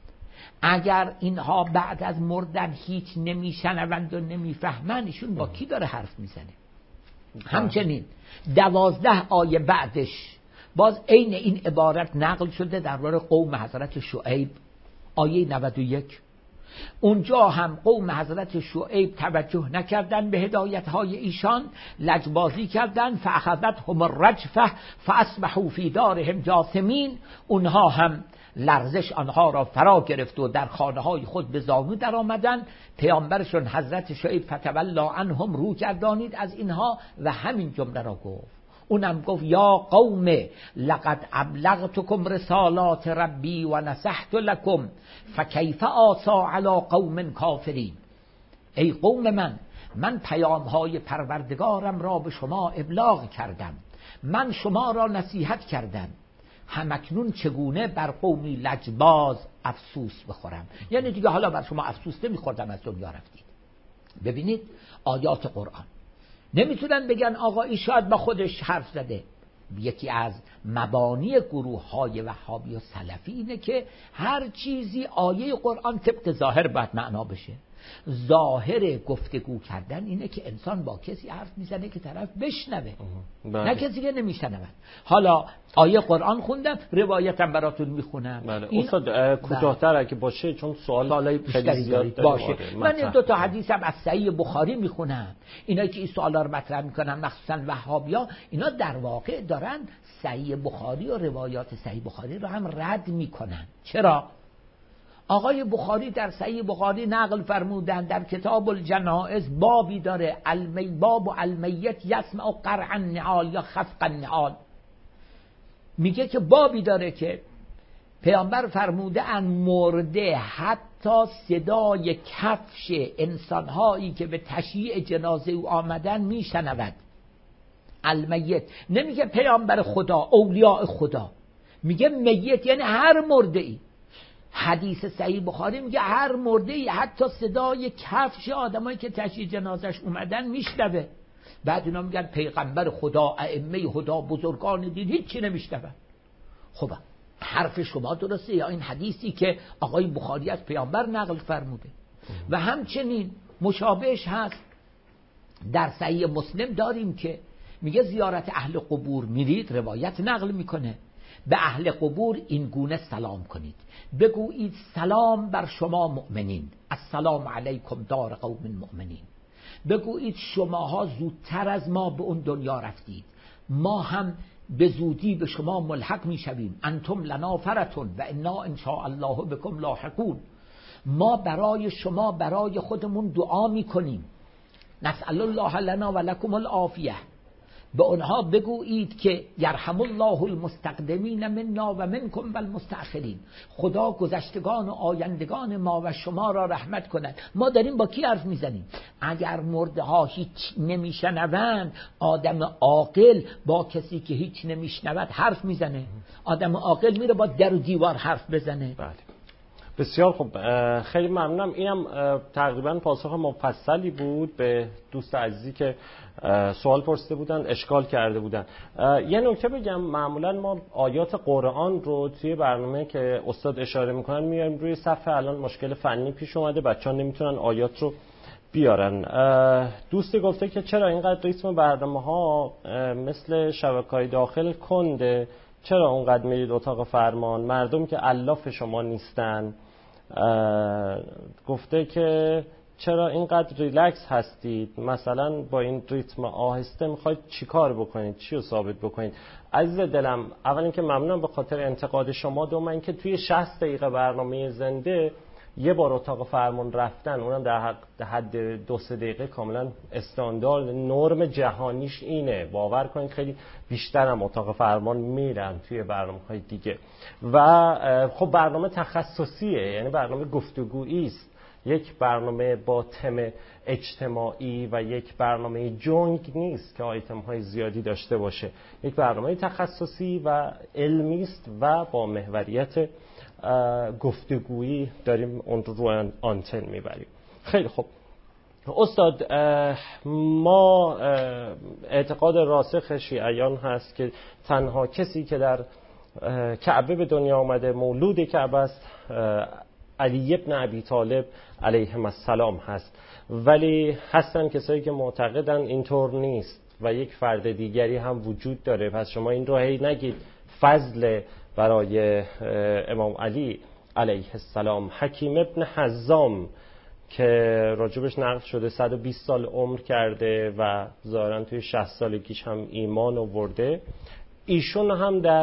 اگر اینها بعد از مردن هیچ نمیشنوند و نمیفهمند، ایشون با کی داره حرف میزنه؟ همچنین دوازده آیه بعدش باز عین این عبارت نقل شده درباره قوم حضرت شعیب، آیه نود و یک. اونجا هم قوم حضرت شعیب توجه نکردن به هدایت‌های ایشان، لجبازی کردن، فاخذتهم الرجفه فاصبحوا فی دارهم جاثمین، اونها هم لرزش آنها را فرا گرفت و در خانه‌های خود به زانو در آمدن. پیامبرشون حضرت شعیب فتولا عنهم، رو گردانید از اینها و همین جمله را گفت. اونم گفت یا قوم لقد ابلغتکم رسالات ربی و نصحت لکم فکیف آسی علی قوم کافرین، ای قوم من من پیام‌های پروردگارم را به شما ابلاغ کردم، من شما را نصیحت کردم، همکنون چگونه بر قومی لجباز افسوس بخورم؟ یعنی دیگه حالا بر شما افسوس نمیخوردم از دنیا رفتید. ببینید آیات قرآن نمیتونن بگن آقا این شاید با خودش حرف زده. یکی از مبانی گروه های وهابی و سلفی اینه که هر چیزی آیه قرآن طبق ظاهر باید معنا بشه. ظاهر گفتگو کردن اینه که انسان با کسی حرف میزنه که طرف بشنوه، نه کسی که نمیشنوه. حالا آیه قرآن خوندم، روایتم براتون میخونم. بله. استاد کوتاه‌تر اگه باشه چون سوالای بیشتری زیاد باشه. من دو تا حدیثم از صحیح بخاری میخونم. اینا که این سوالا رو مطرح میکنن مخصوصا وهابیا، اینا در واقع دارن صحیح بخاری و روایات صحیح بخاری رو هم رد میکنن. چرا؟ آقای بخاری در صحیح بخاری نقل فرمودن در کتاب الجنائز بابی داره، المی باب و المیت یسمع قرع النعال یا خفق النعال. میگه که بابی داره که پیامبر فرموده ان مرده حتی صدای کفش انسانهایی که به تشییع جنازه او آمدن میشنود. المیت نمیگه پیامبر خدا، اولیاء خدا، میگه میت یعنی هر مرده ای. حدیث صحیح بخاری میگه هر مرده ای حتی صدای کفش آدمایی که تشییع جنازش اومدن میشنوه. بعد اینا میگن پیغمبر خدا، ائمه هدا، بزرگان دین هیچی نمیشنون. خب حرف شما درسته یا این حدیثی که آقای بخاری از پیامبر نقل فرموده؟ و همچنین مشابهش هست در صحیح مسلم داریم که میگه زیارت اهل قبور میرید، روایت نقل میکنه، به اهل قبور این گونه سلام کنید، بگویید سلام بر شما مؤمنین، السلام علیکم دار قوم مؤمنین. بگویید شماها زودتر از ما به اون دنیا رفتید، ما هم به زودی به شما ملحق میشویم. انتم لنا فرتون و انا ان شاء الله بكم لاحقون. ما برای شما برای خودمون دعا میکنیم. نسأل الله لنا و لكم العافیه. به اونها بگویید که یرحم الله المستقدمین منا و منکم و المستأخرین. خدا گذشتگان و آیندگان ما و شما را رحمت کند. ما داریم با کی حرف میزنیم؟ اگر مرده ها هیچ نمیشنوند، آدم عاقل با کسی که هیچ نمیشنود حرف میزنه. آدم عاقل میره با در و دیوار حرف بزنه. بله. بسیار خوب، خیلی ممنونم. اینم تقریبا پاسخ مفصلی بود به دوست عزیزی که سوال پرسیده بودن، اشکال کرده بودن. یه نکته بگم، معمولا ما آیات قرآن رو توی برنامه که استاد اشاره میکنن میاریم روی صفحه. الان مشکل فنی پیش اومده، بچه‌ها نمیتونن آیات رو بیارن. دوستی گفته که چرا اینقدر ریتم برنامه‌ها مثل شبکه‌های داخل کنده؟ چرا اونقدر میرید اتاق فرمان؟ مردم که الاف شما نیستن. گفته که چرا اینقدر ریلکس هستید؟ مثلا با این ریتم آهسته میخواید چی کار بکنید؟ چی رو ثابت بکنید؟ عزیز دلم، اول اینکه ممنونم به خاطر انتقاد شما. دوم اینکه توی شصت دقیقه برنامه زنده یه بار اتاق فرمان رفتن، اونم در حد دو سه دقیقه، کاملا استاندارد نرم جهانیش اینه. باور کنید خیلی بیشترم اتاق فرمان میرن توی برنامه‌های دیگه. و خب برنامه تخصصیه، یعنی برنامه گفتگویی است، یک برنامه با تم اجتماعی و یک برنامه جنگ نیست که آیتم های زیادی داشته باشه. یک برنامه تخصصی و علمی است و با محوریت گفتگویی داریم اون رو روی آنتن میبریم. خیلی خوب استاد، ما اعتقاد راسخ شیعیان هست که تنها کسی که در کعبه به دنیا آمده، مولود کعبه است، علی ابن ابی طالب علیه السلام هست. ولی هستن کسایی که معتقدن اینطور نیست و یک فرد دیگری هم وجود داره. پس شما این رو هی نگید فضل برای امام علی علیه السلام. حکیم ابن حزام که راجبش نقل شده صد و بیست سال عمر کرده و ظاهرا توی شصت سالگیش هم ایمان آورده، ایشون هم در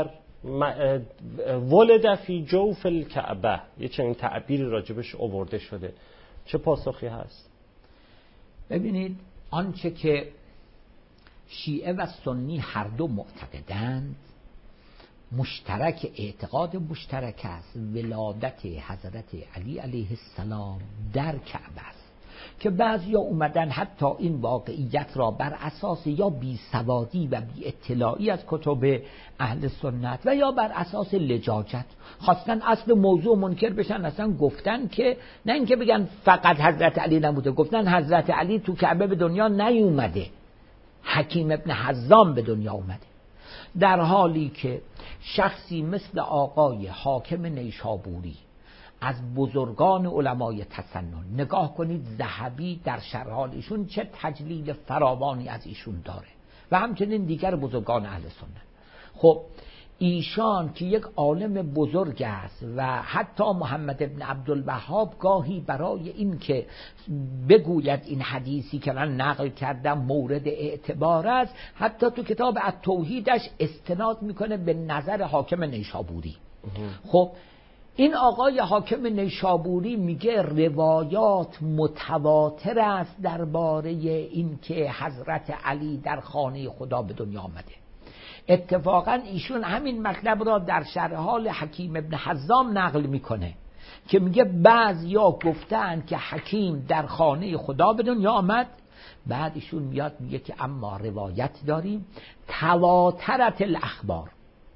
ولد فی جوف الکعبه یه چنین تعبیری راجبش آورده شده. چه پاسخی هست؟ ببینید، آنچه که شیعه و سنی هر دو معتقدند مشترک، اعتقاد مشترک است، ولادت حضرت علی علیه السلام در کعبه است که بعضیا اومدن حتی این واقعیت را بر اساس یا بی سوادی و بی اطلاعی از کتب اهل سنت و یا بر اساس لجاجت خواستن اصل موضوع منکر بشن. اصلا گفتن که نه اینکه بگن فقط حضرت علی نبوده، گفتن حضرت علی تو کعبه به دنیا نیومده، حکیم ابن حزام به دنیا اومده. در حالی که شخصی مثل آقای حاکم نیشابوری از بزرگان علمای تسنن. نگاه کنید ذهبی در شرح حال ایشون چه تجلیل فراوانی از ایشون داره و همچنین دیگر بزرگان اهل سنت. خب ایشان که یک عالم بزرگ است و حتی محمد ابن عبدالوهاب گاهی برای این که بگوید این حدیثی که من نقل کردم مورد اعتبار است، حتی تو کتاب التوحیدش استناد میکنه به نظر حاکم نیشابوری. خب این آقای حاکم نیشابوری میگه روایات متواتر است درباره این که حضرت علی در خانه خدا به دنیا آمده. اتفاقا ایشون همین مطلب را در شرح حال حکیم ابن حزام نقل میکنه که میگه بعضیا گفتن که حکیم در خانه خدا به دنیا آمد، بعد ایشون میاد میگه که اما روایت داریم تواترت الاخبار.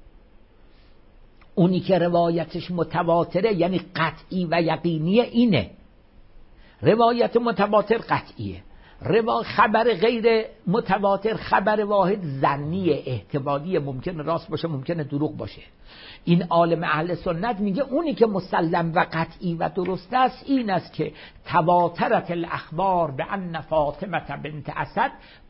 اونی که روایتش متواتره یعنی قطعی و یقینی اینه. روایت متواتر قطعیه، روا خبر غیر متواتر خبر واحد ظنی احتمالی، ممکن راست باشه ممکن دروغ باشه. این عالم اهل سنت میگه اونی که مسلم و قطعی و درست است این است که تواترت الاخبار به ان فاطمه بنت اسد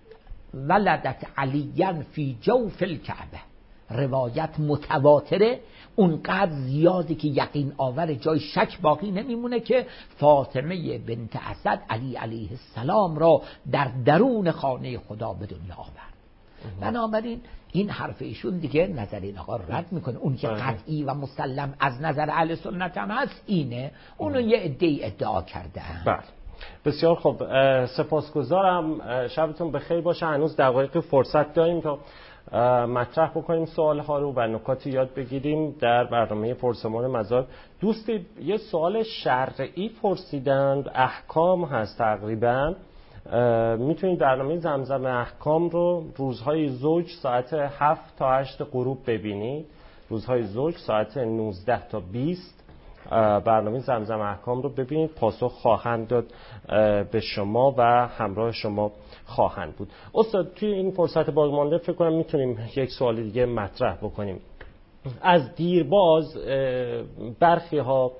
ولدت علیا فی جوف الکعبه. روایت متواتره اونقدر زیادی که یقین آور، جای شک باقی نمیمونه که فاطمه بنت اسد علی علیه السلام را در درون خانه خدا به دنیا آورد. بنابراین این حرف ایشون دیگه نظر این آقا رد میکنه. اون که قطعی و مسلم از نظر اهل سنت هم هست اینه، اونو یه عده‌ای ادعا کرده هم. بله بسیار خوب، سپاسگزارم، شبتون بخیر باشه. هنوز دقایقی فرصت داریم تا مطرح بکنیم سوال ها رو و نکاتی یاد بگیریم در برنامه پرسمان مزار. دوستی یه سوال شرعی پرسیدند، احکام هست تقریبا. میتونید برنامه زمزم احکام رو روزهای زوج ساعت هفت تا هشت غروب ببینید، روزهای زوج ساعت نوزده تا بیست برنامه زمزم احکام رو ببینید، پاسخ خواهند داد به شما و همراه شما خواهند بود. استاد توی این فرصت بازمانده فکر کنم میتونیم یک سوال دیگه مطرح بکنیم. از دیرباز برخی ها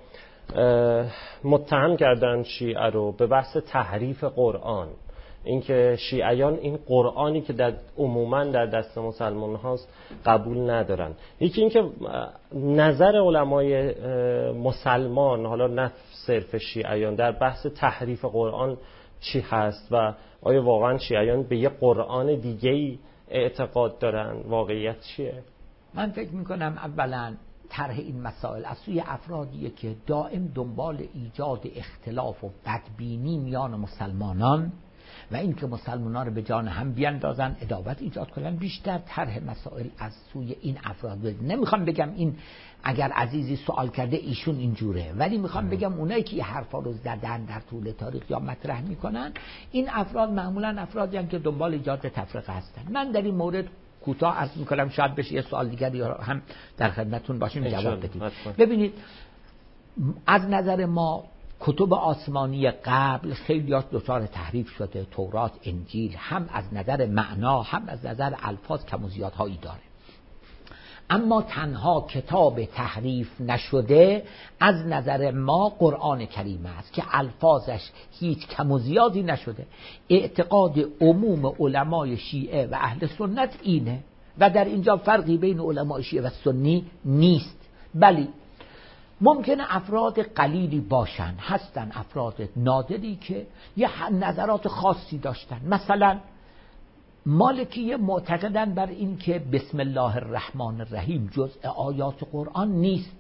متهم کردن شیعه رو به بحث تحریف قرآن، اینکه شیعیان این قرآنی که در عموما در دست مسلمان هاست قبول ندارن. یکی اینکه نظر علمای مسلمان، حالا نه صرف شیعیان، در بحث تحریف قرآن چی هست و آیا واقعا شیعیان به یه قرآن دیگه‌ای اعتقاد دارن؟ واقعیت چیه؟ من فکر میکنم اولا طرح این مسائل از سوی افرادیه که دائم دنبال ایجاد اختلاف و بدبینی میان مسلمانان و اینکه مسلمانان رو به جان هم بیاندازن، عداوت ایجاد کنن. بیشتر طرح مسائل از سوی این افراد بود. نمیخوام بگم این اگر عزیزی سوال کرده ایشون اینجوره، ولی میخوام بگم اونایی که حرفا رو زدن در طول تاریخ یا مطرح میکنن، این افراد معمولا افرادی هستند که دنبال ایجاد تفرقه هستن. من در این مورد کوتاه عرض میکنم، شاید بشه یه سوال دیگری هم در خدمتتون باشیم جواب بدیم. ببینید از نظر ما کتب آسمانی قبل خیلیات دچار تحریف شده، تورات، انجیل، هم از نظر معنا هم از نظر الفاظ کم و زیادهایی داره. اما تنها کتاب تحریف نشده از نظر ما قرآن کریم است که الفاظش هیچ کم و زیادی نشده. اعتقاد عموم علمای شیعه و اهل سنت اینه و در اینجا فرقی بین علمای شیعه و سنی نیست. بلی ممکنه افراد قلیلی باشن، هستن افراد نادری که یه نظرات خاصی داشتن. مثلا مالکیه معتقدن بر این که بسم الله الرحمن الرحیم جزء آیات قرآن نیست.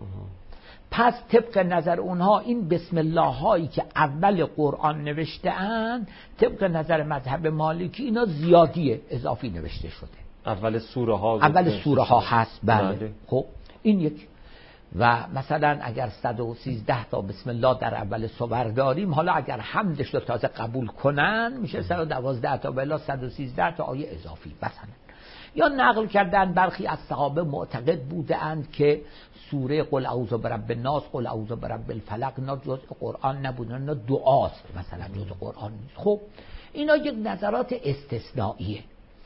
پس طبق نظر اونها این بسم الله هایی که اول قرآن نوشته اند طبق نظر مذهب مالکی اینا زیادیه، اضافی نوشته شده. اول سوره ها اول سوره ها هست. بله. خب این یک. و مثلا اگر صد و سیزده تا بسم الله در اول سور داریم، حالا اگر حمدش رو تازه قبول کنن میشه صد و دوازده تا بلا صد و سیزده تا آیه اضافی مثلا. یا نقل کردن برخی از صحابه معتقد بودند که سوره قل اعوذ برب الناس، قل اعوذ برب الفلق اینا جزء قرآن نبودن، اینا دعاست مثلا، جزء قرآن نیست. خب اینا یک نظرات استثنائیه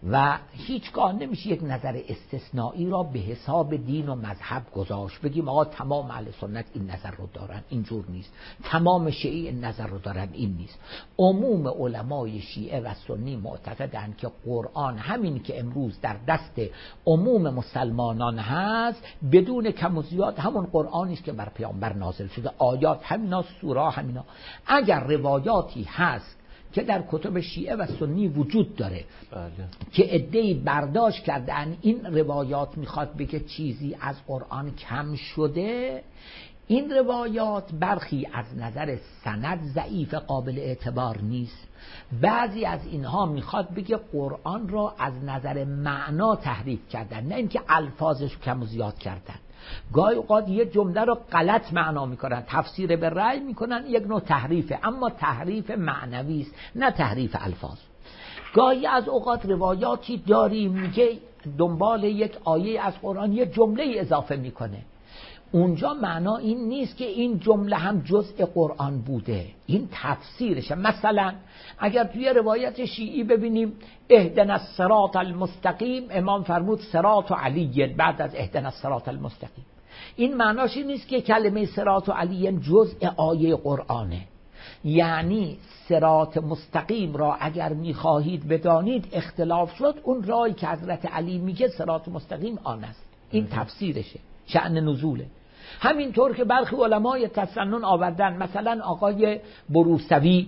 و هیچگاه نمیشه یک نظر استثنایی را به حساب دین و مذهب گذاشت، بگیم آقا تمام اهل سنت این نظر رو دارن، اینجور نیست، تمام شیعه این نظر رو دارن، این نیست. عموم علمای شیعه و سنی معتقدند که قرآن همین که امروز در دست عموم مسلمانان هست بدون کم و زیاد همون قرآنی است که بر پیامبر نازل شده، آیات همینا، سوره همینا. اگر روایاتی هست که در کتب شیعه و سنی وجود داره بله. که عده‌ای برداشت کردن این روایات میخواد بگه چیزی از قرآن کم شده، این روایات برخی از نظر سند ضعیف قابل اعتبار نیست، بعضی از اینها میخواد بگه قرآن را از نظر معنا تحریف کردن، نه اینکه الفاظش کم و زیاد کردن. گاهی اوقات یه جمله رو غلط معنا میکنن، تفسیر به رأی میکنن، یک نوع تحریفه، اما تحریف معنوی است نه تحریف الفاظ. گاهی از اوقات روایاتی داریم میگه دنبال یک آیه از قرآن یه جمله اضافه میکنه، اونجا معنا این نیست که این جمله هم جزء قرآن بوده، این تفسیرشه. مثلا اگر توی روایت شیعی ببینیم اهدنا الصراط المستقیم، امام فرمود صراط و علی بعد از اهدنا الصراط المستقیم، این معناش این نیست که کلمه صراط و علی جزء آیه قرآنه، یعنی صراط مستقیم را اگر میخواهید بدانید اختلاف شد، اون راهی که حضرت علی میگه صراط مستقیم آن است، این تفسیرشه، شأن نزوله. همینطور که برخی علمای تسنن آوردن، مثلا آقای بروسوی،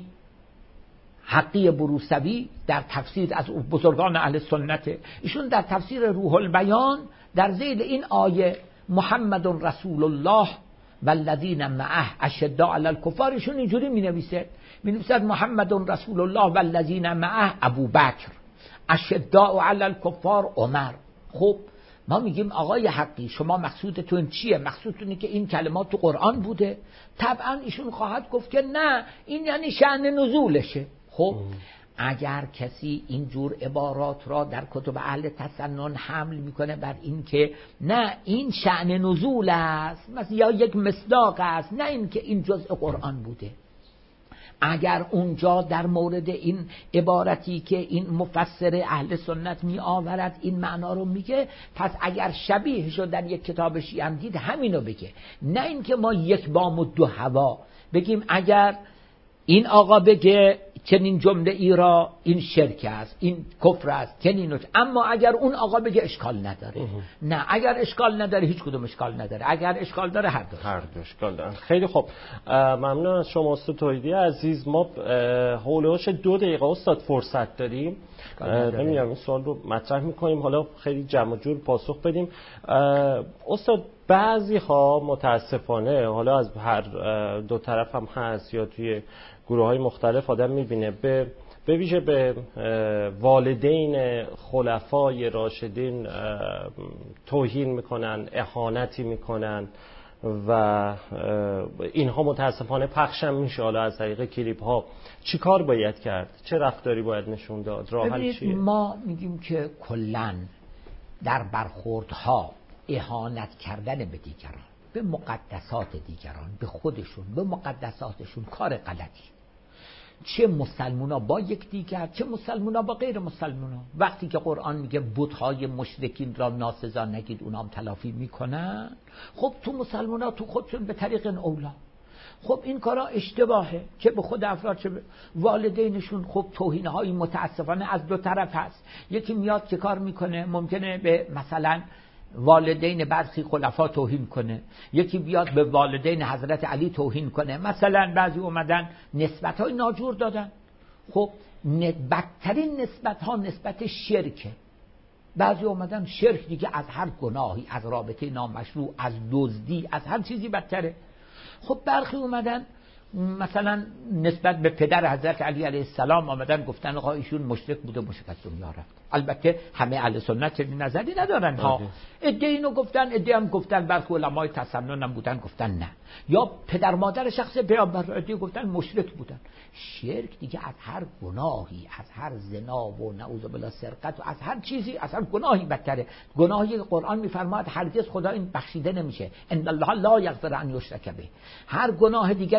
حقی بروسوی در تفسیر از بزرگان اهل سنت، ایشون در تفسیر روح البیان در ذیل این آیه محمد رسول الله والذین معه اشداء علی الکفار، ایشون اینجوری می نویسه، می نویسد محمد رسول الله والذین معه ابوبکر اشداء علی الکفار عمر. خب ما میگیم آقای حقی شما مقصودتون چیه؟ مقصودتونه که این کلمات تو قرآن بوده؟ طبعا ایشون خواهد گفت که نه، این یعنی شأن نزولشه. خب اگر کسی اینجور عبارات را در کتب اهل تسنن حمل میکنه بر این که نه این شأن نزول است، مثلا یا یک مصداق است، نه این که این جزء قرآن بوده، اگر اونجا در مورد این عبارتی که این مفسر اهل سنت می آورد این معنا رو میگه، پس اگر شبیه شد در یک کتاب شیعه هم دید همینو بگه، نه اینکه ما یک بام و دو هوا بگیم اگر این آقا بگه چنین جمله ای را این شرک است، این کفر است، چنین، اما اگر اون آقا بگه اشکال نداره. اه. نه، اگر اشکال نداره هیچ کدوم اشکال نداره، اگر اشکال داره هر دو هر دو اشکال داره. خیلی خوب، ممنون از شما استاد توحیدی عزیز. ما هولوش دو دقیقه استاد فرصت داریم، نمیدونم این سوال رو مطرح میکنیم، حالا خیلی جمع و جور پاسخ بدیم. استاد بعضی ها متاسفانه، حالا از هر دو طرف هم هست یا توی گروه های مختلف آدم میبینه، به به ویژه به والدین خلفای راشدین توهین میکنن، اهانتی میکنن و اینها متاسفانه پخش هم میشه حالا از طریق کلیپ ها. چی کار باید کرد؟ چه رفتاری باید نشون داد؟ راه حل چیه؟ ما میگیم که کلاً در برخوردها اهانت کردن به دیگران، به مقدسات دیگران، به خودشون، به مقدساتشون کار غلطی، چه مسلمونا با یک دیگر، چه مسلمونا با غیر مسلمونا. وقتی که قرآن میگه بت‌های مشرکین را ناسزا نگید، اونا هم تلافی میکنن، خب تو مسلمونا تو خودشون به طریق اولا، خب این کارا اشتباهه، چه به خود افراد چه به والدینشون. خب توهین‌های متاسفانه از دو طرف هست، یکی میاد که کار میکنه ممکنه به مثلا والدین برخی خلفا توهین کنه، یکی بیاد به والدین حضرت علی توهین کنه، مثلا بعضی اومدن نسبت های ناجور دادن. خب بدترین نسبت ها نسبت شرکه، بعضی اومدن شرک دیگه از هر گناهی، از رابطه نامشروع، از دزدی، از هر چیزی بدتره. خب برخی اومدن مثلا نسبت به پدر حضرت علی علیه السلام آمدن گفتن آقا ایشون مشرک بوده، مشرک از دنیا رفت. البته همه اهل سنت چنین نظری ندارن ها، عده اینو گفتن، عده هم گفتن، برخی علمای تسنن هم بودن گفتن نه، یا پدر مادر شخص پیامبر، عده گفتن مشرک بودن. شرک دیگه از هر گناهی، از هر زنا و نعوذ بالله سرقت و از هر چیزی، از هر گناهی بدتره. گناهی قرآن میفرماید هرگز خدا این بخشیده نمیشه، ان الله لا یغفر ان یشرک به. هر گناه دیگری ممکنه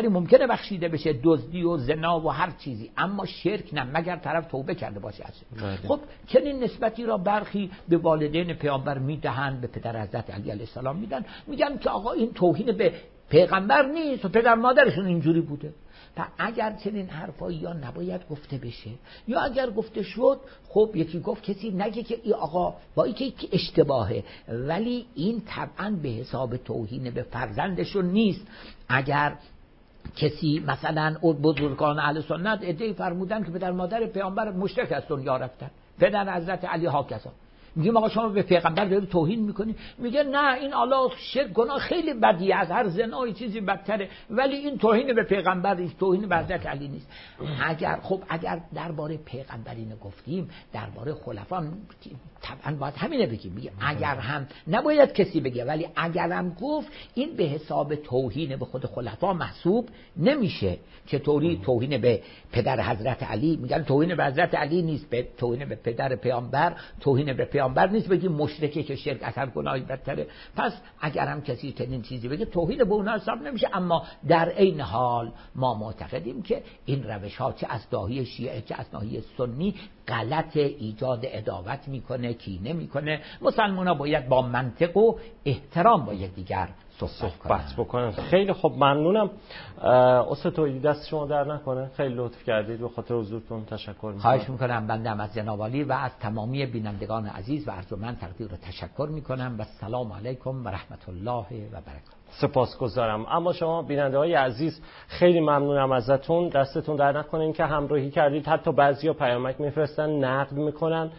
ممکنه بخشیده بشه، دزدی و زنا و هر چیزی، اما شرک نه، مگر طرف توبه کرده باشه از شرک. خب چنین نسبتی را برخی به والدین پیامبر میدهند، به پدر حضرت علی علیه السلام میدن، میگن که آقا این توهین به پیغمبر نیست و پدر مادرشون اینجوری بوده. و اگر چنین حرفایی یا نباید گفته بشه، یا اگر گفته شد، خب یکی گفت کسی نگه که ای آقا با این که اشتباهه، ولی این طبعا به حساب توهین به فرزندشون نیست. اگر کسی مثلا بزرگان اهل سنت ادعی فرمودن که پدر مادر پیامبر مشرک از دنیا رفتن، پدر حضرت علی ها کسا، میگیم آقا شما به پیغمبر داری توهین میکنی؟ میگه نه، این الله شرک گناه خیلی بدیه، از هر زنا چیزی بدتره، ولی این توهین به پیغمبر نیست، توهین به حضرت علی نیست. اگر خب اگر درباره پیغمبرین گفتیم، درباره خلفا طبعا باید همینه بگیم. میگه اگر هم نباید کسی بگه، ولی اگر هم گفت، این به حساب توهین به خود خلفا محسوب نمیشه. چطوری توهین به پدر حضرت علی؟ میگن توهین به حضرت علی نیست، به توهین به پدر پیامبر، توهین به پیامبر نیست، بگیم مشرکه که شرک اثر گناهی بدتره. پس اگر هم کسی چنین چیزی بگه، توهین به اونها حساب نمیشه. اما در عین حال ما معتقدیم که این روش ها چه از ناحیه شیعه چه از ناحیه سنی غلط، ایجاد عداوت میکنه، کینه میکنه. مسلمان ها باید با منطق و احترام با یکدیگر صحبت بکنن. خیلی خوب، ممنونم. استاد توحیدی دست شما در نکنه، خیلی لطف کردید، به خاطر حضورتون تشکر میکنم. خواهش میکنم. بنده هم از جناب عالی و از تمامی بینندگان عزیز و ارجمند تقدیر و تشکر میکنم و السلام علیکم و رحمت الله و برکاته. سپاسگزارم. اما شما بیننده های عزیز خیلی ممنونم ازتون، دستتون در نکنین که همراهی کردید. حتی بعضیا پیامک میفرستن، نقد میکنن.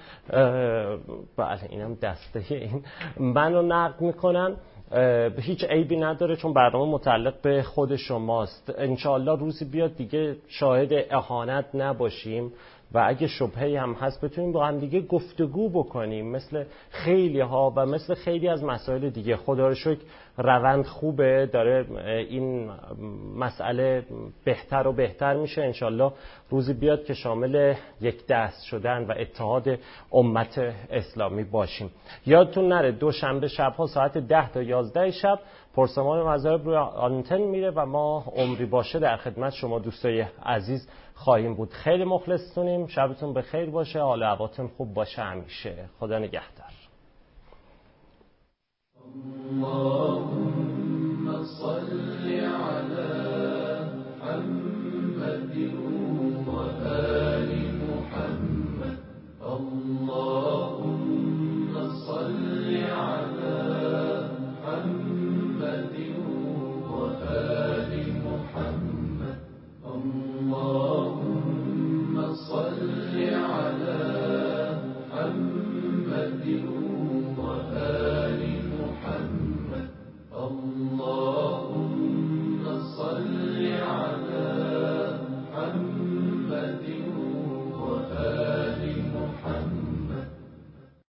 بله اینم دسته این منو نقد میکنن. به هیچ عیبی نداره، چون برنامه متعلق به خود شماست. انشاءالله روزی بیاد دیگه شاهد اهانت نباشیم و اگه شبهه‌ای هم هست بتونیم با هم دیگه گفتگو بکنیم، مثل خیلی ها و مثل خیلی از مسائل دیگه. خدا رو شکر روند خوبه، داره این مسئله بهتر و بهتر میشه. انشالله روزی بیاد که شامل یک دست شدن و اتحاد امت اسلامی باشیم. یادتون نره دوشنبه شبها ساعت ده تا یازده شب پرسمان مذاهب روی آنتن میره و ما عمری باشه در خدمت شما دوستای عزیز خواهیم بود. خیلی مخلصتونیم، شبتون بخیر باشه، حال هواتون خوب باشه همیشه. خدا نگهدار. اللهم صل